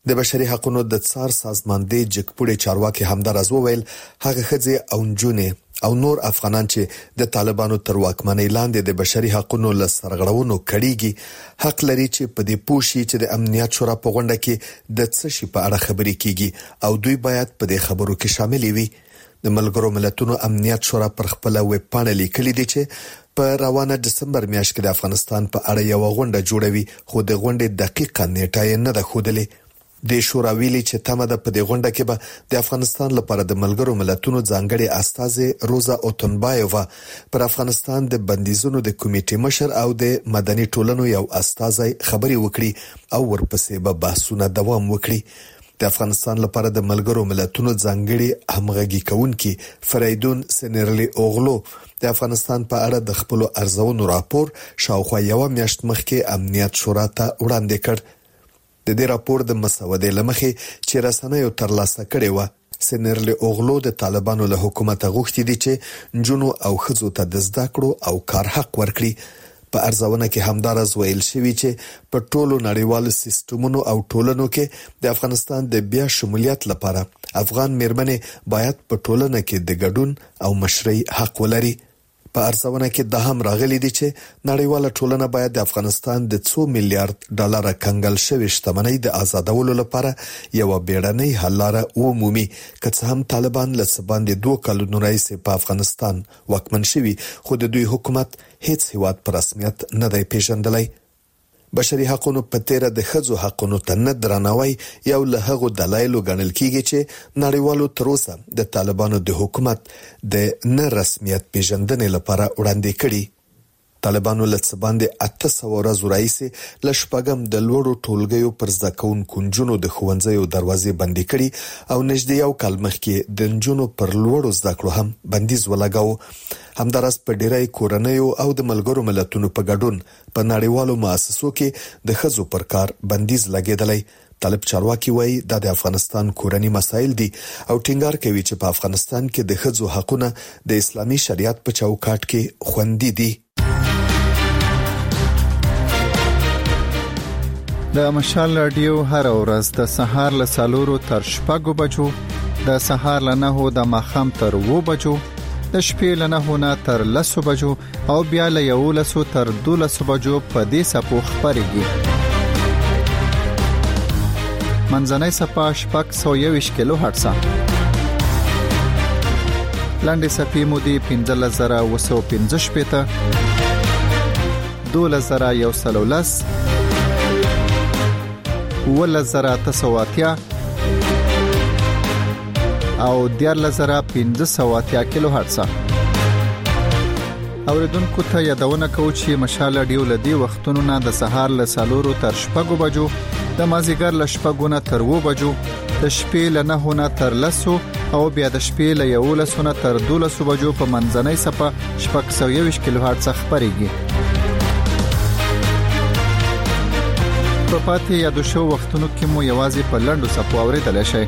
[SPEAKER 21] د بشري حقوقو د څار سازمان د جګپوړي چارواکي همدارز وویل هغه خځې او نجونې او نور افغانان چې د طالبانو تر واکمنۍ لاندې د بشري حقوقو له سرغړونو کړيږي حق لري چې په دې پوښي چې د امنیت شورا په غونډه کې د څه شي په اړه خبرې کیږي او دوی باید په دې خبرو کې شامل وي. د ملګرو ملتونو امنیت شورا پر خپل ویب پاڼه لیکلي دي چې په روانه دسمبر میاشت کې د افغانستان په اړه یو غونډه جوړوي خو د غونډې دقیقه نیټه یې نه ده ښودلې. د شورا ویلي چې تمه ده په دې غونډه کې به د افغانستان لپاره د ملګرو ملتونو ځانګړي استازي روزا اوتنبایووا پر افغانستان د بندیزونو د کمیټې مشر او د مدني ټولنو یو استازي خبري وکړي او ورپسې به بحثونه دوام وکړي. د افغانستان لپاره د ملګرو ملتونو ځانګړي همغږي کوونکي فریدون سنرلی اوغلو د افغانستان په اړه د خپل ارزونو راپور شاوخوا یو میاشت مخکې امنیت شورا ته وړاندې کړ. د دې راپور د مسودې لمخې چې رسنیو ترلاسه کړي و سنرلی اوغلو د طالبانو له حکومت غوښتي دي چې نجونو او ښځو ته د زده کړو او کار حق ورکړي. په ارزونه کې همدارز ویل شوی چې په ټولو نړیوالو سیستمونو او ټولنو کې د افغانستان د بیا شمولیت لپاره افغان میرمنې باید په ټولنه کې د ګډون او مشرۍ حق ولري. په ارزونه کې د هم راغلي دي چې نړیواله ټولنه باید د افغانستان د 2 میلیارډ ډالر کنګل شوی شتمنۍ د آزادولو لپاره یو بیړنۍ حل لاره ومومي. که څه هم طالبان له باندې 2 کلونو راځي په افغانستان واکمن شوی خو د دوی حکومت هیڅ هیواد پر رسمیت نه دی پیژندلی. بشري حقوقو په تیر د ښځو حقوقو ته نه درناوی یو له هغو دلایلو ګڼل کیږي چې نړیوالو تر اوسه د طالبانو د حکومت د نه رسمیت پیژندنې لپاره وړاندې کړي. طالبانو له څه باندې 800 ورځې راځي ل شپږم د لوړو ټولګیو پر ځکون کونجونو د خوندزیو دروازې بندي کړي او نږدې یو کال مخکې د نجونو پر لوړو زده کړو هم بندیز ولګاو. همدارس په ډیری کورنیو او د ملګرو ملتونو په ګډون په نړیوالو مؤسسو کې د ښځو پر کار بندیز لګیدلی. طالب چارواکي وایي دا د افغانستان کورنی مسایل دي او ټینګار کوي چې په افغانستان کې د ښځو حقونه د اسلامي شریعت په چوکاټ کې خوندي دي.
[SPEAKER 2] د مشال رادیو هر ورځ د سهار له 4 تر 6 بجو، د سهار له 9 د ماخام تر 2 بجو، د شپې له 9 نه تر 10 بجو او بیا له 11 تر 12 بجو په دې سپو خبريږي. منځنۍ سپا 621 کیلو هرتز. لاندې سپې مودې 15115 2110 ولزراتسواتیا او 14500 کیلو هرتز. اوریدونکو ته یادونه کوم چې مشال رادیو لدی وختونو نه د سهار له 4 تر 6 بجو، د مازیګر له 6 نه تر 2 بجو، د شپې له 9 نه تر 10 او بیا د شپې له 11 نه تر 12 بجو په منځنۍ سپه 621 کیلو هرتز خبريږي. په پاتې یادو شو وختونو کې مو یوازې په لندو سپو اوریدل شي.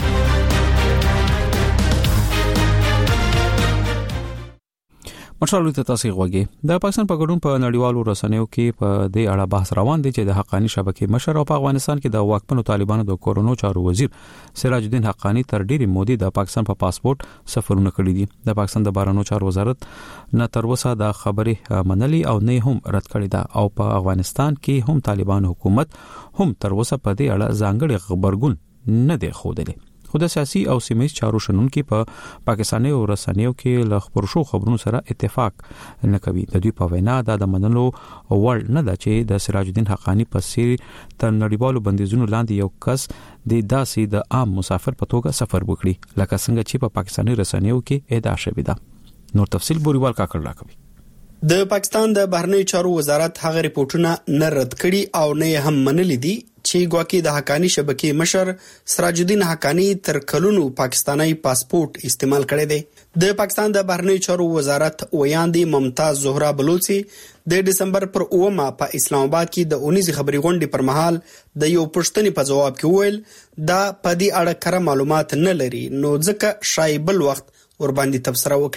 [SPEAKER 1] مشالو ته تاسو غوږی د پاکستان په ګډون په نړیوالو رسنیو کې په دې اړه بحث روان دی چې د حقانی شبکې مشر او په افغانستان کې د واکمنو طالبانو د کورونو چارو وزیر سراج الدین حقانی تر ډیرې مودې د پاکستان په پاسپورت سفرونه کړی دي. د پاکستان د بهرنیو چارو وزارت نه تر اوسه د خبرې منلي او نه هم رد کړی ده او په افغانستان کې هم طالبان حکومت هم تر اوسه په دې اړه ځانګړي خبرګون نه دی خوده. خو د سیاسي او سیمه‌یز چارو شنونکو په پاکستاني او رسنیو کې له خبرو شو خبرونو سره اتفاق نه کوي. د دوی په وینا د منلو وړ نه ده چې د سراج الدین حقانی په سیر تر نړیوالو بندیزونو لاندې یو کس د داسې د عام مسافر په توګه سفر وکړي لکه څنګه چې په پاکستاني رسنیو کې ادعا شوې ده. نور تفصیل بوریوال کاکړ راکوي.
[SPEAKER 7] د پاکستان د بهرنیو چارو وزارت هغه ریپورتونه نه رد کړي او نه هم منلي دي چې ګواکې د حقانی شبکې مشر سراج الدین حقانی تر کلونو پاکستانی پاسپورت استعمال کړی دی. د پاکستان د بهرنیو چارو وزارت ویاندې ممتاز زهرا بلوچي د دسمبر پر 9 په اسلام آباد کې د 19 خبري غونډې پر مهال د یو پښتني په جواب کې ویل دا په دې اړه کره معلومات نه لري نو ځکه شایبل وخت ور باندې تبصره وکړي.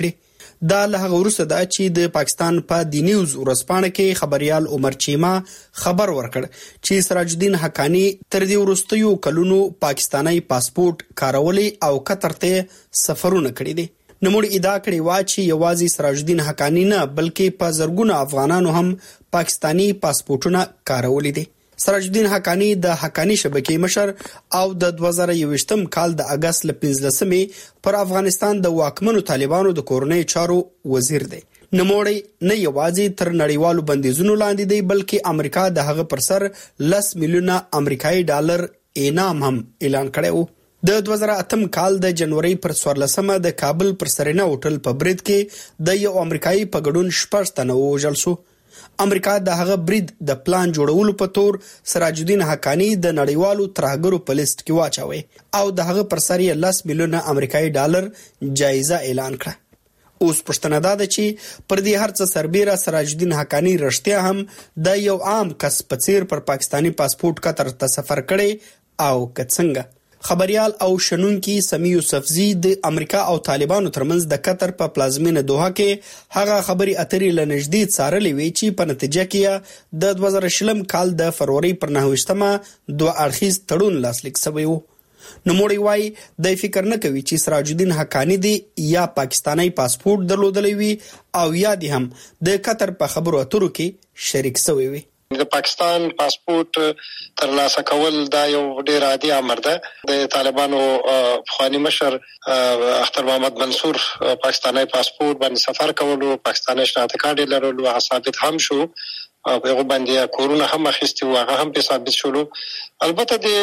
[SPEAKER 7] دا له هغه وروسته دا چې د پاکستان په دی نیوز ورځپاڼه کې خبريال عمر چیما خبر ورکړ چې سراج الدین حقانی تر دې وروستیو کلونو پاکستانی پاسپورت کارولي او قطر ته سفرونه کړی دي. نموړي ادعا کړې و چې یوازې سراج الدین حقانی نه بلکې په زرګونو افغانانو هم پاکستانی پاسپورتونه کارولي دي. سراج الدین حقانی د حقانی شبکې مشر او د 2021م کال د اگست ل 15مې پر افغانستان د واکمنو طالبانو د کورنۍ چارو وزیر دی. نموړي نه یوازې تر نړیوالو بندیزونو لاندې دی بلکې امریکا د هغه پر سر 10 میلیونه امریکایي ډالر انعام هم اعلان کړی و. د 2008م کال د جنوري پر 14مه د کابل پر سرینا هوټل په برید کې د یو امریکایي په ګډون 6 تنه وژل شو. امریکا د هغه برید د پلان جوړولو په تور سراج الدین حقانی د نړیوالو ترهګرو په لیست کې واچوي او د هغه پر سر 10 میلیونه امریکایي ډالر جایزه اعلان کړه. اوس پښتنه ده چې پر دې هرڅه سربېره سراج الدین حقانی رښتیا هم د یو عام کس په څیر پر پاکستانی پاسپورت قطر ته سفر کړي او کڅنګه. خبريال او شنونکي سمی یوسفزی د امریکا او طالبانو ترمنځ د قطر په پلازمینه دوحه کې هغه خبري اترې لنجدي څارلې وی چې په نتیجه کې د 2020 کال د فروری پر 9مه دوه اړخیز تړون لاسلیک شوی و. نموړي وای د فکر نه کوي چې سراج الدین حقانی دی یا پاکستانی پاسپورت درلودلی وي او یا دی هم د قطر په خبرو اترو کې شریک شوی وي.
[SPEAKER 6] د پاکستان پاسپورت ترلاسه کول دا یو ډیر عادي امر ده. د طالبانو خواني مشر اختر محمد منصور پاکستانی پاسپورت باندې سفر کولو، پاکستاني شناخت کارت لرلو، هغه ثابت هم شو او په باندې کورونه هم اخیستي و، هغه هم په ثابت شولو. البته د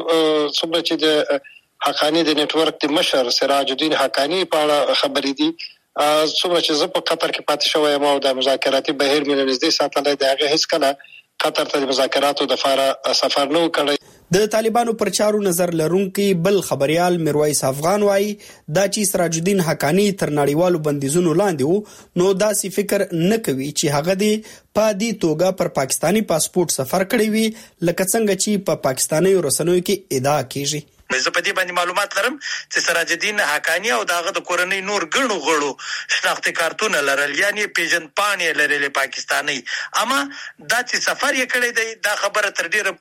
[SPEAKER 6] څومره چې د حقانی د نت ورک د مشر سراج الدین حقانی په اړه خبرې دي، څومره چې زه په قطر کې پاتې شوم او د مذاکراتي بهیر مې نږدې ساتلای دی، هغه هیڅ کله قطر ته د مذاکراتو د لپاره سفر نه وکړي.
[SPEAKER 7] د طالبانو پر چارو نظر لرونکي بل خبريال میرویس افغان وایي دا چې سراج الدین حقانی تر نړیوالو بندیزونو لاندې وو نو داسې فکر نه کوي چې هغه دی په دې توګه پر پاکستانی پاسپورت سفر کړی وي لکه څنګه چې په پاکستاني رسنیو کې ادعا کیږي.
[SPEAKER 8] زه په دې باندې معلومات لرم چې سراج الدین حقانی او داغه د کورنۍ نور ګڼو غړو شناخت کارتونه لرل، یعنی پیژن پاڼې لرلې پاکستاني، اما دا چې سفر یې کړی دی دا خبره تر ډیره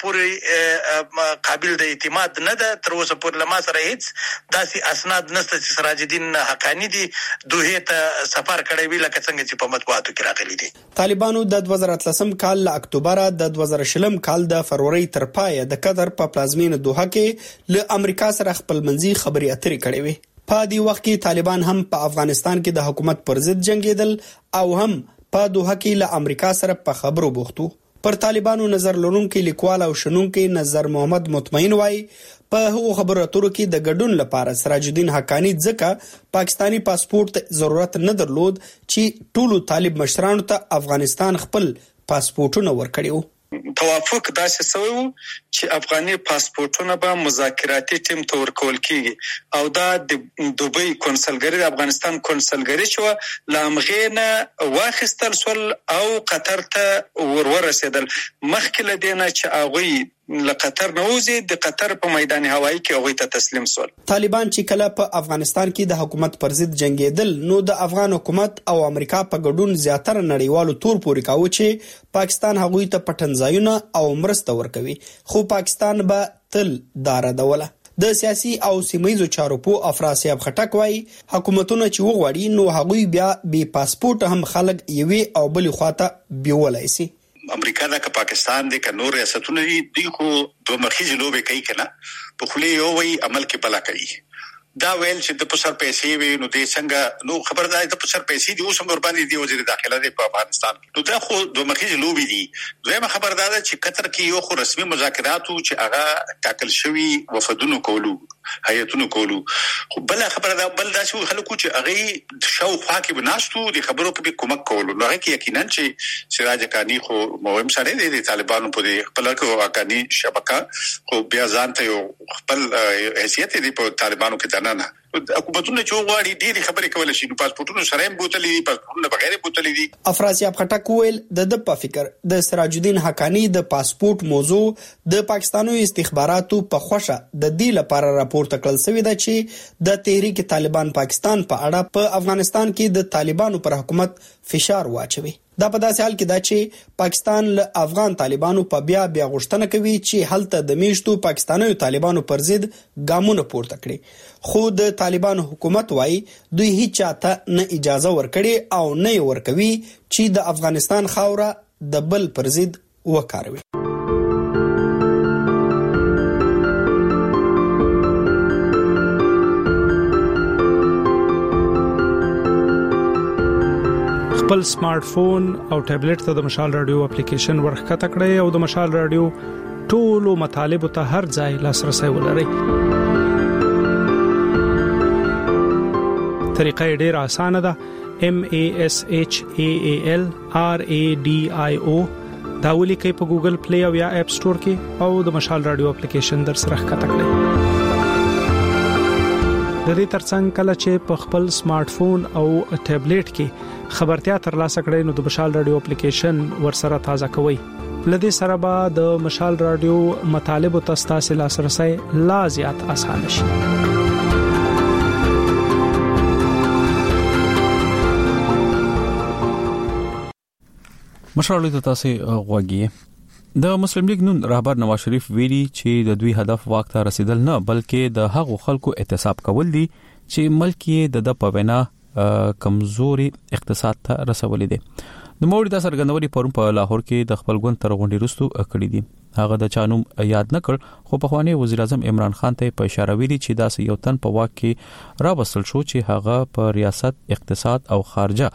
[SPEAKER 8] پورې قابل د اعتماد نه ده. تر اوسه پورې لما سره هیڅ داسې اسناد نشته چې سراج الدین حقانی دی دوه ته سفر کړی وي لکه څنګه چې په مطبوعاتو کې راغلي دي.
[SPEAKER 7] طالبانو د 2013 کال له اکتوبر د 2020 کال د فروری تر پای د قطر په پلازمینه دوحه کې له امریکا سره خپل منځي خبري اترې کړې وي. په دې وخت کې طالبان هم په افغانستان کې د حکومت پر ضد جنگیدل او هم په دوحه کې له امریکا سره په خبرو بوختو. پر طالبانو نظر لرونکي لیکوال او شنونکي نظر محمد مطمئن وای په هغو خبرو اترو کې د ګډون لپاره سراج الدین حقانی ځکه پاکستانی پاسپورت ضرورت نه درلود چې ټولو طالب مشرانو ته افغانستان خپل پاسپورتونه ورکړي وو.
[SPEAKER 10] توافق داسې شوی و چې افغاني پاسپورتونه به مذاکراتي ټیم ته ورکول کیږي او دا د دوبۍ کنسلګری د افغانستان کنسلګری شو لامغې نه واخیستل سول او قطر ته ورسېدل. مخکې له دې نه چې هغوی له قطر نه وځي د قطر په میدان هوایی کې هغوی ته تسلیم سول.
[SPEAKER 7] طالبان چې کله په افغانستان کې د حکومت پر ضد جنگیدل نو د افغان حکومت او امریکا په ګډون زیاتره نړیوالو تور پوري کاوه چې پاکستان هغوی ته پټنځایونه او مرسته ورکوي، خو پاکستان به تل داردوله. د سیاسي او سیمایي چارو په افراسیاب خټک وای حکومتونه چې وغواړي نو هغوی بیا به پاسپورت هم خلک یوي او بل خواته بیولای شي.
[SPEAKER 24] امریکا دا که پاکستان دی که نور ریاستونه دی خو دو مخیزی لوبه کوي کنه په خلی یو وی عمل کې بلا کوي. دا ویل چې د پسر پیسې وي نو دې څنګه نو خبردار د پسر پیسې دی اوس هم ور باندې دی وزیر داخله دی په افغانستان نو دا خو دو مخیزی لوبه دي. دویمه خبردار چې قطر کې یو خو رسمي مذاکرات چې هغه ټاکل شوی وفدونو کولو هیئتونو کولو، خو بل خبردار بل دا چې خلکو چې هغه شاوخوا کې بناستو د خبرو کې به کومک کولو نو هغه کې یقینا چې سراج حقانی خو مهم سره دی د طالبانو په خپل کې حقانی شبکه خو بیا ځان ته یو خپل حیثیت دی په طالبانو کې نه حکومتونه چې غواړي ډېری خبرې کول شي نو پاسپورتونو سره هم بوتلې دي پاسپورتونه بغیر بوتلې دي.
[SPEAKER 7] افراسیاب خټک ویل د په فکر د سراج الدین حقانی د پاسپورت موضوع د پاکستاني استخباراتو په خوښه د دې لپاره راپورته کړل شوی دی چې د تحریک طالبان پاکستان په اړه په افغانستان کې د طالبانو پر حکومت فشار واچوي. دا په داسې حال کې دا چې پاکستان له افغان طالبانو په بیا غوښتنه کوي چې هلته د میشتو پاکستاني طالبانو پر ضد ګامونه پورته کړي، خو د طالبانو حکومت وايي دوی هیڅ چاته نه اجازه ورکړي او نه ورکوي چې د افغانستان خاوره د بل پر ضد وکاروي.
[SPEAKER 13] خپل سمارټ فون او ټابلیټ ته د مشال رادیو اپلیکیشن ورخکته کړئ او د مشال رادیو ټولو مطالبه ته هر ځای لاسرسي ولرئ. طریقه ډیره اسانه ده. MASHAAL RADIO دا ولیکئ په ګوګل پلی او یا اپ سٹور کې او د مشال رادیو اپلیکیشن در سره ښکته کړئ. د دې ترڅنګ کله چې په خپل سمارټ فون او ټابلیټ کې خبرتیا ترلاسه کړئ نو د مشال رادیو اپلیکیشن ورسره تازه کوئ. لدې سره به د مشال رادیو مطالبه تاسو لاسرسي لا زیات اسانه شي.
[SPEAKER 1] مشال رادیو تاسو غوږی د مسلم لیگ نون رهبر نواز شریف ویلي چې د دوی هدف واک ته رسیدل نه بلکې د هغو خلکو احتساب کول دي چې ملک یې د پوینا کمزوري اقتصاد ته رسولې دي. د موري د سرګندوري پرون په لاهور کې د خپل ګوند تر غونډې وروسته کړې دي. هغه د چانوم یاد نکړ خو په خواني وزیر اعظم عمران خان ته په اشاره ویلي چې دا یو تن په واک کې راوصل شو چې هغه په ریاست اقتصاد او خارجه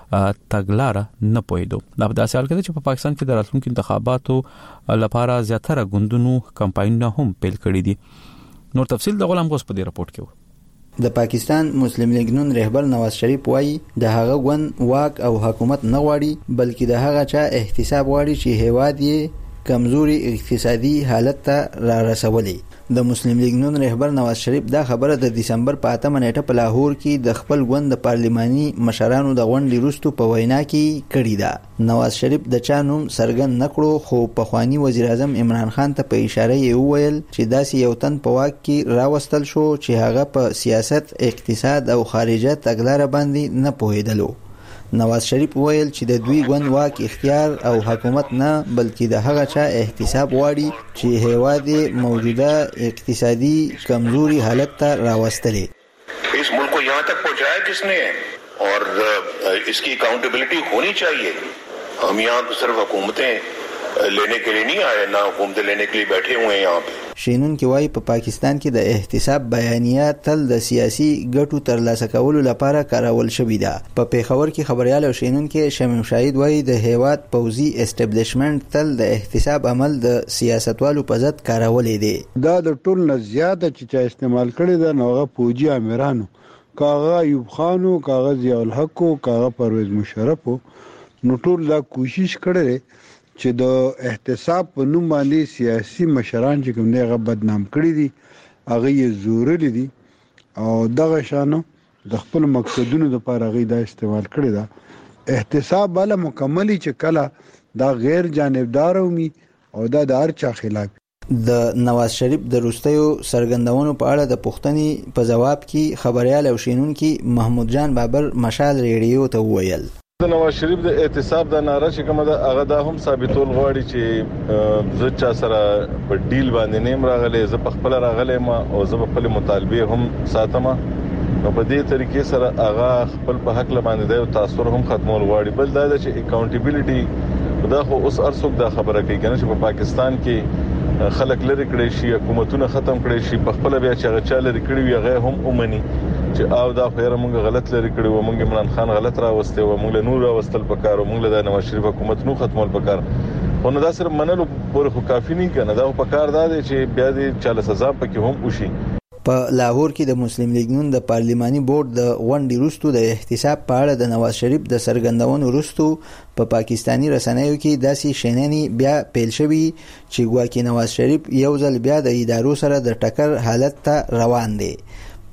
[SPEAKER 1] تګلاره نه پوهیدو. دا په داسې حال کې چې په پاکستان کې د راتلونکو انتخاباتو لپاره زیاتره ګوندونو کمپاینونه هم پیل کړي دي. نور تفصیل د غلام غوس په دې راپورټ کې.
[SPEAKER 3] د پاکستان مسلم لیگ نون رهبر نواز شریف وایي د هغه ګوند واک او حکومت نه غواړي بلکې د هغه چا احتساب غواړي چې هیواد یې کمزوري اقتصادي حالت ته را رسولي. د مسلم لیگ نون رهبر نواز شریف دا خبره د دسمبر په 8 نیټه په لاهور کې د خپل ګوند د پارلماني مشرانو د غونډې وروسته په وینا کې کړې ده. نواز شریف د چا نوم څرګند نکړو خو په خواني وزیر اعظم عمران خان ته په اشاره یې وویل چې داسې یو تن په واک کې راوستل شو چې هغه په سیاست، اقتصاد او خارجه تګلاره باندې نه پوهیدلو. نواز شریف ویل چې د دوی ګوند واک اختیار او حکومت نه بلکې د هغه چا احتساب غواړي چې هیواد موجوده اقتصادي کمزوري حالت ته راوستلې.
[SPEAKER 5] اس ملک کو یہاں تک پہنچایا کس نے اور اس کی اکاؤنٹیبلٹی ہونی چاہیے. ہم یہاں تو صرف حکومتیں لینے کے لیے نہیں آئے، نہ حکومتیں لینے کے لیے بیٹھے ہوئے ہیں یہاں پہ.
[SPEAKER 3] شینون کې وایي په پاکستان کې د احتساب بیانیه تل د سیاسي ګټو ترلاسه کولو لپاره کارول شوې ده. په پیښور کې خبريال او شینون کې شمیم شاهد وایي د هیواد پوزي اسټابلیشمنت تل د احتساب عمل د سیاستوالو په ضد کارولې دي.
[SPEAKER 11] دا د ټول نه زیاته چې استعمال کړي ده نو هغه پوجي امیرانو کاغه ایوب خانو، کاغه ضیاء الحق، کاغه پرویز مشرف نو ټول دا کوشش کړي چې د احتساب په نوم باندې سیاسي مشران چې کوم دغه بدنام کړي دي هغه یې زورلي دي او دغه شانو د خپل مقصدونو لپاره هغه دا استعمال کړي ده. احتساب بالا مکملي چې کله دا غیر جانبدار ومي او دا د هر چا خلاف.
[SPEAKER 3] د نواز شریف د روستیو سرګندونو په اړه د پوښتنې په جواب کې خبريال او شینون کې محمود جان بابر مشال ریډیو ته وویل
[SPEAKER 12] د نواز شریف د احتساب د ناره چې کومه ده هغه دا هم ثابتول غواړي چې زه چا سره په ډیل باندې نیم راغلی، زه په خپل راغلی ما او زه په خپل مطالبه هم ساتم. نو په دې طریقې سره هغه خپل په حق باندې د تاثیر هم ختمول غواړي. بل دا چې اکاونټیبিলিټي دا خو اوس ارڅوک دا خبره کوي کنه چې په پاکستان کې خلک لري کړي شي، حکومتونه ختم کړي شي، په خپل بیا چې هغه چاله کړي هغه هم اومني چې او دا خیره مونږ غلط لري کړی و، مونږ عمران خان غلط راوسته و، مونږ له نور راوستل پکار و، مونږ له نواز شریف حکومت نو ختمول پکار. خو نو دا سره منلو پورې خو کافی نه کنه، دا پکار دا دی چې بیا دې چاله سزا پکې هم وشي.
[SPEAKER 3] په لاهور کې د مسلم لیگ نون د پارلماني بورډ د غونډې وروسته د احتساب په اړه د نواز شریف د سرګندونو وروسته په پاکستانی رسنیو کې داسې شیننې بیا پیل شوي چې ګواکې نواز شریف یو ځل بیا د ادارو سره د ټکر حالت ته روان دی.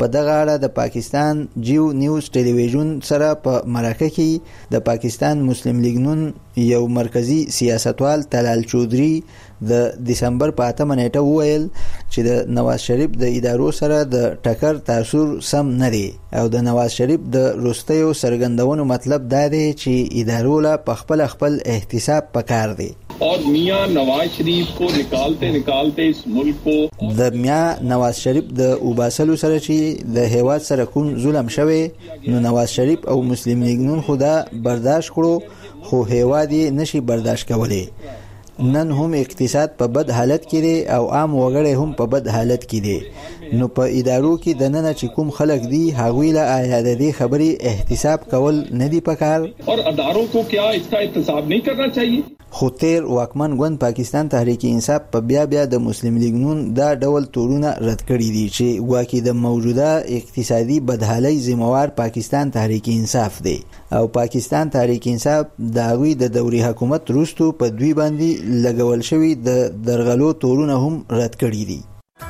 [SPEAKER 3] په دغه اړه د پاکستان جیو نیوز ټلویزیون سره په مرکه کې د پاکستان مسلم لیگ نون یو مرکزی سیاستوال طلال چودري د دسمبر په 8 نیټه وویل چې د نواز شریف د ادارو سره د ټکر تاثیر سم نه دی او د نواز شریف د روستیو سرګندونو مطلب دا دی چې ادارو لا خپل احتساب پکار دی
[SPEAKER 9] اور میاں نواز شریف کو نکالتے اس ملک کو
[SPEAKER 3] د میاں نواز شریف د وباسلو سره چې د هیواد سره کوم ظلم شوی نو نواز شریف او مسلم لیگ نون خدا برداشت کړو خو هیواد یې نشي برداشت کولی نن هم اقتصاد په بد حالت کې دی او عام وګړي هم په بد حالت کې دي نو په ادارو کې د نن چې کوم خلک دي هغوی له آیاد دي خبري احتساب کول نه دی پکار
[SPEAKER 9] اور اداروں کو کیا اس کا احتساب نہیں کرنا چاہیے
[SPEAKER 3] خو تیر واکمن ګوند پاکستان تحریک انصاف په بیا د مسلم لیگ نون دا ډول تورونه رد کړي دي چې ګواکې د موجوده اقتصادي بدحالۍ ذمہوار پاکستان تحریک انصاف دی او پاکستان تحریک انصاف د هغوی د دوري حکومت وروسته په دوی باندې لګول شوی د درغلو تورونه هم رد کړي دي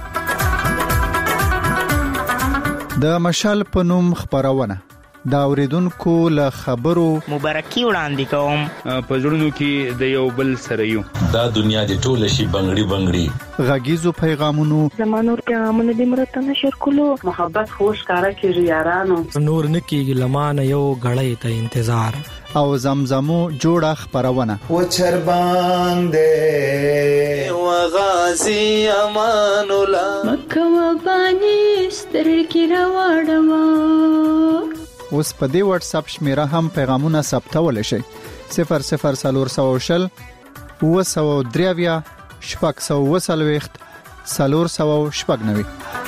[SPEAKER 2] د مشال په نوم خبرونه دا اوریدونکو له خبرو
[SPEAKER 16] مبارکي وړاندې کوم
[SPEAKER 17] په ژوندونو کې د یو بل سره یو
[SPEAKER 18] دا دنیا د ټوله شي بنگړي
[SPEAKER 2] غږیزو پیغامونو
[SPEAKER 25] زمانور پیغامونه د مرته نشر کولو
[SPEAKER 26] محبت خوش کارا کیږي یارانو
[SPEAKER 27] نور نکیږي لمانه یو غړې ته انتظار
[SPEAKER 2] او زمزمو جوړه خبرونه
[SPEAKER 28] و چرباندې و غازی امان الله
[SPEAKER 29] مکه و بانی سترګې راوړم
[SPEAKER 2] اوس په دې واتس اپ شمیره هم پیغامونه ثبتول شي 0040 و3 شپږ 490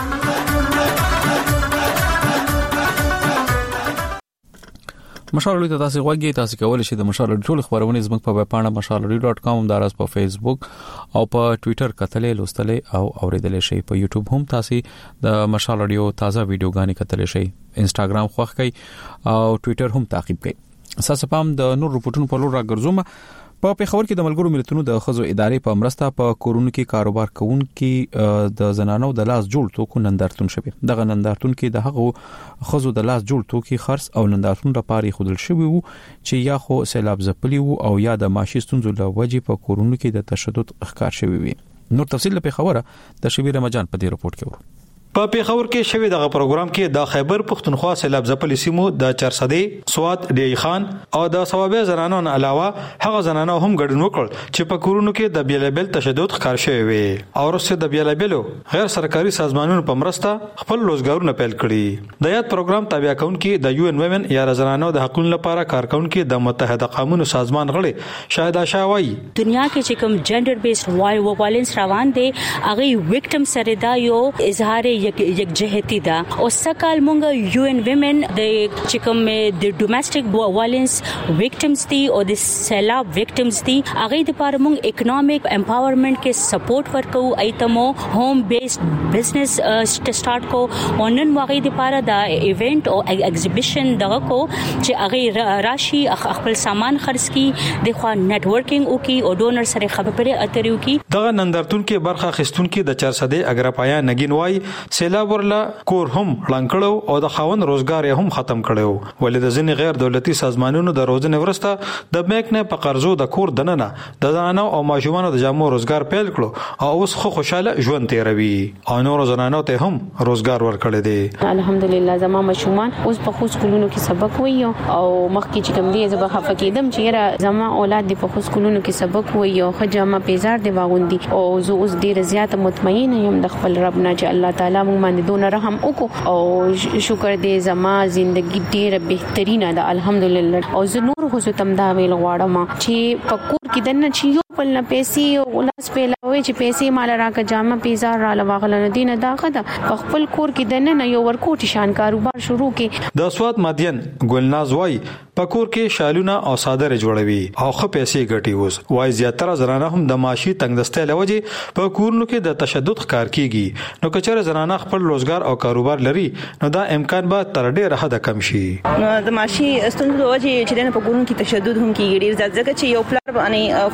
[SPEAKER 1] مشال ته تاسو غوږی تاسو کولای شئ د مشال ټول خبرونه زموږ په ویب پاڼه mashalradio.com داراز په فیسبوک او په ټوئیټر کتلې لوستلې او اوریدلې شئ په یوټیوب هم تاسو د مشال رادیو تازه ویډیوګانې کتلې شئ انستګرام خوښ کړئ او ټوئیټر هم تعقیب کړئ اساس پام د نور رپورټونو په لور راګرځوم په پیښور کې د ملګرو ملتونو د خزو ادارې په مرسته په کورونو کې کاروبار کوونکي د زنانو د لاس جوړ توکو نندارتون شوی دغه نندارتون کې د هغو خزو د لاس جوړ توکي خرڅ او نندارتون لپاره خودل شوی وو چې یا خو سیلاب ځپلی وو او یا د معاشي ستونزو له وجې په کورونو کې د تشدد ښکار شوی وي نور تفصیل په خبره د شبیر رمضان په دې رپورت کې ورو
[SPEAKER 30] په پیښور کې شوی دغه پروګرام کې د خیبر پښتونخوا سیلاب ځپلې سیمو د 400 سواد ډی خان او د ثوابه زنانو نه علاوه هغه زنانو هم ګډون وکړ چې په کورونو کې د بیلابل تشدد ښکار شوی وي او ورسره د بیلابلو غیر سرکاري سازمانونو په مرسته خپل روزګارونه پیل کړي د یاد پروګرام تابع کونکي د یو ان وومن یا زنانو د حقوقو لپاره کارکونکي د متحده قومونو سازمان غړي شاهدا شاوي
[SPEAKER 31] دنیا کې چې کوم جندر بیسډ وایلنس روان دي هغه وکټم سره دا یو اظهار یک جهتی دا او سکال مونږ یو ان وومن د چکم د ډومېسټک وایلنس وکټمز دي او د سیلاب وکټمز دي هغه د لپاره مونږ اکونومیک امپاورمنٹ کې سپورټ ورکو ایتمو ہوم بیسډ بزنس سٹارټ کو ونن واغې د لپاره دا ایونت او ایگزیبیشن دغه کو چې هغه راشي خپل سامان خرڅ کی د خوا نتورکینګ او کی او ډونر سره خبرې اترې کی
[SPEAKER 30] دغه نندارتون کې برخه خستون کې د 400 اګراپایا نګین وای سیلاب ورلا کور هم لنکړو او د خاون روزګار هم ختم کړو ولې د ځینې غیر دولتي سازمانونو د روزنې ورسته د بانک نه په قرضو د کور دننه د زنانو او ماشومانو د جامو روزګار پیل کړو او اوس خو خوشاله ژوند تیروي او نور زنانو ته هم روزګار ورکړي دي
[SPEAKER 23] الحمدلله زما ماشومان اوس په خو سکولونو کې سبق وایي او مخکې چې کوم دي زه به خفه کېدم چې زما اولاد په خو سکولونو کې سبق وایي او خجامه پیزار دی واغوندي او زه اوس ډیر زیات مطمئن یم د خپل رب نه چې الله تعالی موږ باندې دونه رحم وکړو او شکر دې زما ژوندۍ ډیره بهترینه ده الحمدلله او زه نور خو تم دا ویل غواړم چې پکور کې دنه چې یو بل نه پیسې او لاس په لوي چې پیسې مال راکه جامه پیزار را لواغله نه دینه داغه ده خپل کور کې دنه نه یو ورکوټ شان کاروبار شروع کې
[SPEAKER 30] د سواد مدین ګلناز وای پکور کې شالونه او صادره جوړوي او خو پیسې ګټي وس وای زیاتره زنانه هم د معاشي تنگدستۍ لوجه په کورونو کې د تشدد ښکار کیږي نو کچره زنانه خپل روزګار او کاروبار لري نو دا امکان به تر ډیره حد کم شي
[SPEAKER 32] نو د معاشي ستونزو وجه چې د په کورونو کې تشدد هم کیږي ډیر ځکه چې یو پلار باندې پورا هم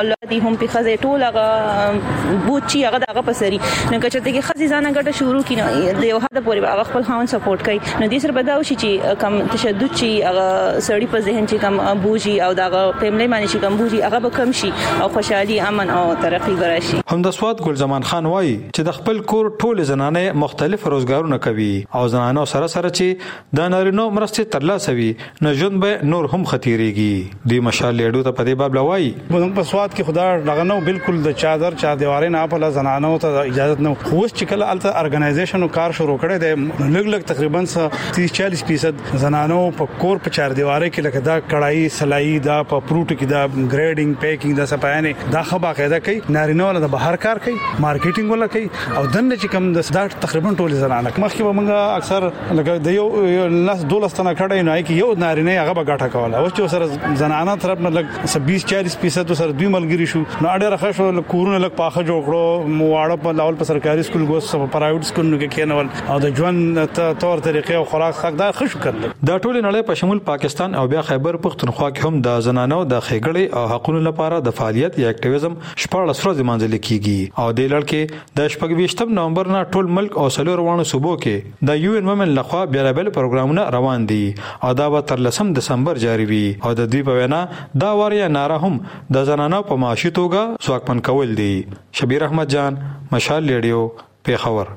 [SPEAKER 4] اولادي هم په خزه ټول هغه بوچی هغه دغه پسري نو کچته کې خزي ځان غټه شروع کینو د یو حد پورې هغه خپل خاون سپورټ کوي نو دې سره بداو شي چې کم تشدد شي هغه سړی په ذهن چې کم بوجي او دغه فیملی باندې چې کم بوجي هغه به کم شي او خوشحالي امن او ترقی راشي.
[SPEAKER 30] هم د سواد ګل زمان خان وایي چې د خپل کور ټول زنانه مختلف روزګارونه کوي او زنانه سره چې د نارینو مرستې ترلاسه وي نو ژوند به نور هم خطرېږي. دی مشال لیډو ته په دې باب لوي
[SPEAKER 6] موږ په سواد کې خدا لغنو بالکل د چادر چا دیوارې نه په زنانو ته اجازه نه خوښ چې کله الته ارګنایزیشن کار شروع کړي د لګ تقریبا 30-40% زنانو په کور په چار دیوارې کې لکه دا کړای سلای دا په پروټ کې دا ګریډینګ پیکینګ دا سپاینه دا خبره قاعده کوي نارینو له بهر کار کوي مارکیټینګ ولا کوي او دنه چې کم د تقریبا ټول زنانه مخکې موږ اکثر لکه د یو ناس دولستانه کړي نه کې یو نارینه هغه به ګټه کوله او چې سره زنانه طرف نه لګ 20-40% سره دوی ملګری شو نو اړه راخه شو کورونه لګ پاخه جوړ کړو مواړه په لاول په سرکاري سکول ګوس په پرایویټ سکول کې کېنول او د ژوند تور طریقې او خوراک حقدار خوشو کړل.
[SPEAKER 30] د ټول نړۍ په شمول پاکستان او بیا خیبر پختونخوا کې هم د زنانو د خېګړې او حقوقو لپاره د فعالیت یا اکټیویزم 14 ورځې منځل کیږي او د لړکې د 28 نومبر نه ټول ملک او سلور روانو صوبو کې د یو ان ومن لخوا بیلابل پروګرامونه روان دي او دا به تر 10 دسمبر جاری وي او د دوی په وینا دا واریا ناره هم د زنانو په معاشي توګه ځواکمن کول دي. شبیر احمد جان مشال لیډیو پیښور.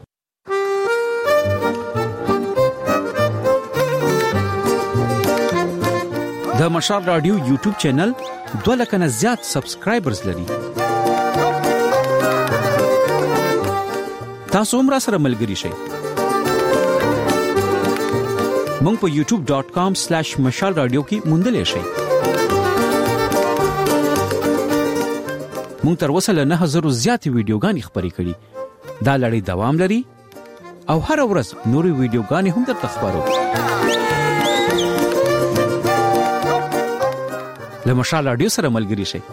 [SPEAKER 1] د مشال رادیو یوټیوب چینل 2 لک نه زیات سبسکرایبرز لري. تاسو هم را سره ملګری شئ. مونږ په youtube.com/mashalradio کې موندلې شئ. مونږ تر اوسه له 9000 زیاتې ویډیوګانې خبرې کړې. دا لړۍ دوام لري او هر ورځ نورې ویډیوګانې هم درته خبرو. له مشال رادیو سره ملګری شئ.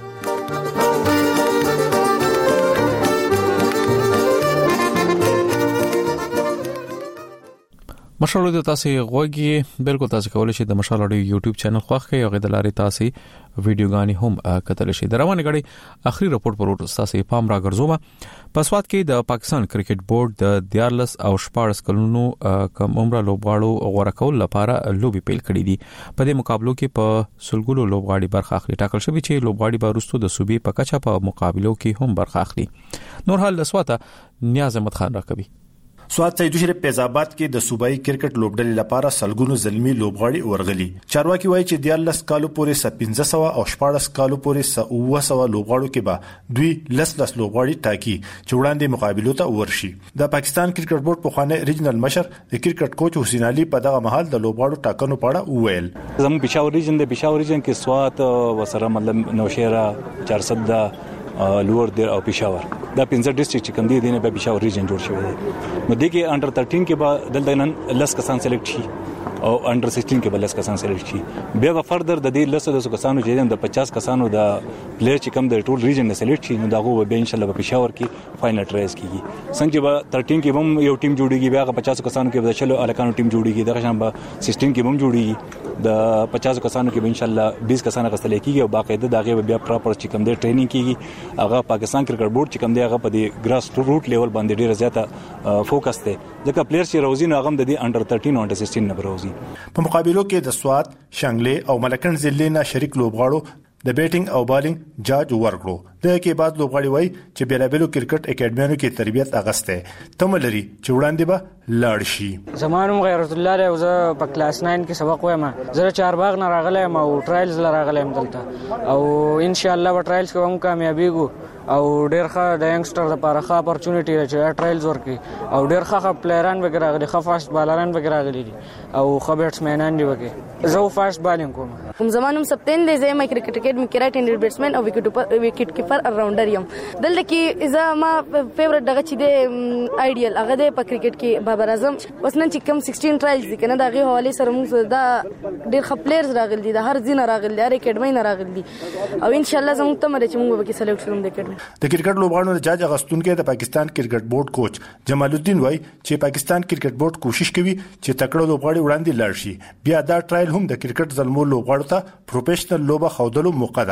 [SPEAKER 1] مشال رادیو تاسو غوږی بالکل تاسو کولای شئ د مشال رادیو یوټیوب چینل خوښ کړئ او د لارې تاسو ویډیوګانې هم کتل شئ. د روانه غړي اخري راپور پر تاسو پام را ګرځوم. په سواد کې د پاکستان کرکټ بورډ د 14 او 14 کلونو کم عمر لوبغاړو غوړه کول لپاره لوبي پیل کړې دي. په دې مقابلو کې په سلګونو لوبغاړي برخه اخلي. ټاکل شوی چې لوبغاړي به وروسته د صوبې په کچه په مقابلو کې هم برخه اخلي. نور حال سواته نیاز احمد خان راکوي.
[SPEAKER 8] سواد سید شریف پیزاباد کې د صوبایي کرکټ لوبډلې لپاره سلګونو زلمی لوبغاړي ورغلي. چارواکي وایي چې 14 کالو پورې 1500 او 14 کالو پورې 900 لوبغاړو کې به دوی لس لوبغاړي ټاکي چې وړاندې مقابلو ته ورشي. د پاکستان کرکټ بورډ په خوانه ریجنل مشر د کرکټ کوچ حسین علي په دغه مهال د لوبغاړو ټاکنو په اړه وویل.
[SPEAKER 10] زموږ پېښور ریجن کې سواد وسره مطلب نوشهره 400 لوړ دی او پېښور دا 15 ډیسټریکټ چې کوم دي دینه په پېښور ریجن جوړ شوی دی. نو دغه انډر 13 کې به دلته نن لس کسان سلیکټ شي او انډر 16 کې به لس کسان سلیکټ شي. بیا به فردر د دې لس کسانو چې د 50 کسانو د پلیئر چې کوم د ټول ریجن نه سلیکټ شي نو دا غو به ان شاء الله په پېښور کې فائنل ټریس کیږي. څنګه به 13 کې هم یو ټیم جوړیږي بیا 50 کسانو کې به چلو الکانو ټیم جوړیږي دغه شان به 16 کې هم جوړیږي د 50 کسانو کې به ان شاء الله 20 کسان غسل کیږي او باقاعده دغه بیا پراپر چې کوم د ټریننګ کیږي. هغه پاکستان کرکټ بورډ چې کوم دی هغه په دې ګراس روټ لیول باندې ډیره زیاته فوکس دی ځکه پلیئر چې روزي نو هغه د انډر 13 او انډر 16 نه بروزي.
[SPEAKER 8] په مقابلو کې د سواد، شنګلې او ملکن ضلع نه شریک لوبغاړو د بیټینګ او بالینګ جاج ورکړو. دغه کې بعد لوبغاړي وای چې بیلابلو کرکټ اکیډمیانو کې تربیت اغسته تملري چې وړاندې به لاړ شي.
[SPEAKER 14] زمانو غیرت الله له زه په کلاس 9 کې سبق وایم. زه چارباغ نه راغلم او ټرایلز راغلم دلته او ان شاء الله په ټرایلز کې هم کامیابیږو او ډېر ښه د ینګسټر لپاره ښه اپورچونټی چې ټرایلز ورکړي او ډېر ښه پلیئران وغیرہ غلي ښه فاست بالران وغیرہ غلي دي او ښه بیټسمنان دي وکي. زه فاست بالینګ کوم
[SPEAKER 15] زمانم سپتین دی زه ما کرکټ اکیډمي کې رائټ هینډ بیټسمن او وکټ کیپر الراوندر یم. دلته کې اذا ما فیورټ دغه چې دی آیډیل هغه دی په کرکټ کې بابر اعظم. بس نن چې کوم 16 ټرایلز دي کنه دغه حواله سره موږ دا ډېر ښه پلیئرز راغلي دي د هر ځین راغلي هر اکیډمي نه راغلي او ان شاء الله زموږ ته مده چې موږ به کې سلیکټ شوم د اکیډمي.
[SPEAKER 8] د کرکټ لوبغاړو جاج اغستونکو د پاکستان کرکټ بورډ کوچ جمال الدین وای چې پاکستان کرکټ بورډ کوشش کوي چې تکړه لوبغاړي وړاندې لاړ شي. بیا دا ټرایل هم د کرکټ زلمو لوبغاړو ته پروفیشنل لوبه خودلو موقع ده.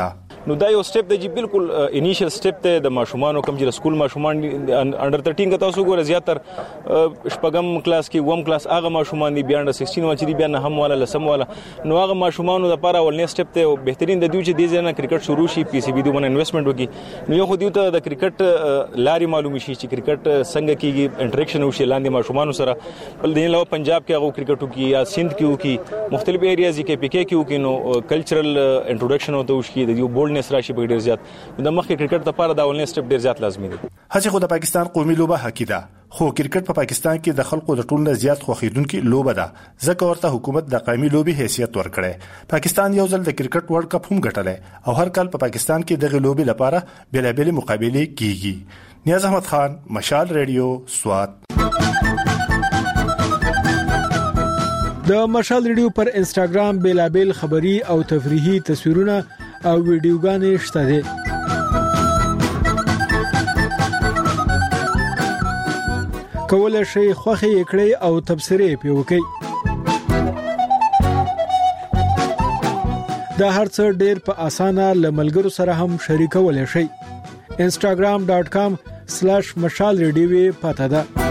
[SPEAKER 10] نو دا یو سټپ دی چې بالکل انیشل سټپ ته د ماشومان کوم چې سکول ماشومان انډر 13 کا تاسو ګورئ زیاتر شپږم کلاس کې ووم کلاس هغه ماشومان دي بیا انډر 16 چې بیا نه هم والا لسم والا نو هغه ماشومان د لپاره ولنې سټپ ته بهترین د دوی چې د ځنه کرکټ شروع شي پی سی بي دوه انویسټمنټ وکړي نو یو خو دیو ته د کرکټ لاري معلوم شي چې کرکټ څنګه کیږي انټریکشن وشي لاندې ماشومان سره بل دین له پنجاب کې هغه کرکټ وکي یا سند کې وکي مختلف ایریاز کې پی کې وکي نو کلچرل انټروډکشن وته وشي د یو بولډنس راشي په ډیر زیات د مخکې کرکټ لپاره دا ولنې سټپ ډیر زیات لازمي دی
[SPEAKER 8] هڅه خو د پاکستان قومي لوبه حقیقت ده خو کرکټ په پاکستان کې د خلکو د ټولو زیات خوخیدونکو لوبه ده ځکه ورته حکومت د قومي لوبي حیثیت ورکړي پاکستان یو ځل د کرکټ ورلد کپ هم ګټلې او هر کال په پاکستان کې دغه لوبي لپاره بیلابل مقابله کیږي نیاز احمد خان مشال ریډیو سوات
[SPEAKER 5] د مشال ریډیو پر انستګرام بیلابل خبری او تفریحي تصویرونه او ویډیوګانې شته دي کولای شي خوخي کړئ او تبصره پی وکړئ دا هرڅ ډیر په اسانه لملګرو سره هم شریکولای شئ instagram.com/mashalradio پته ده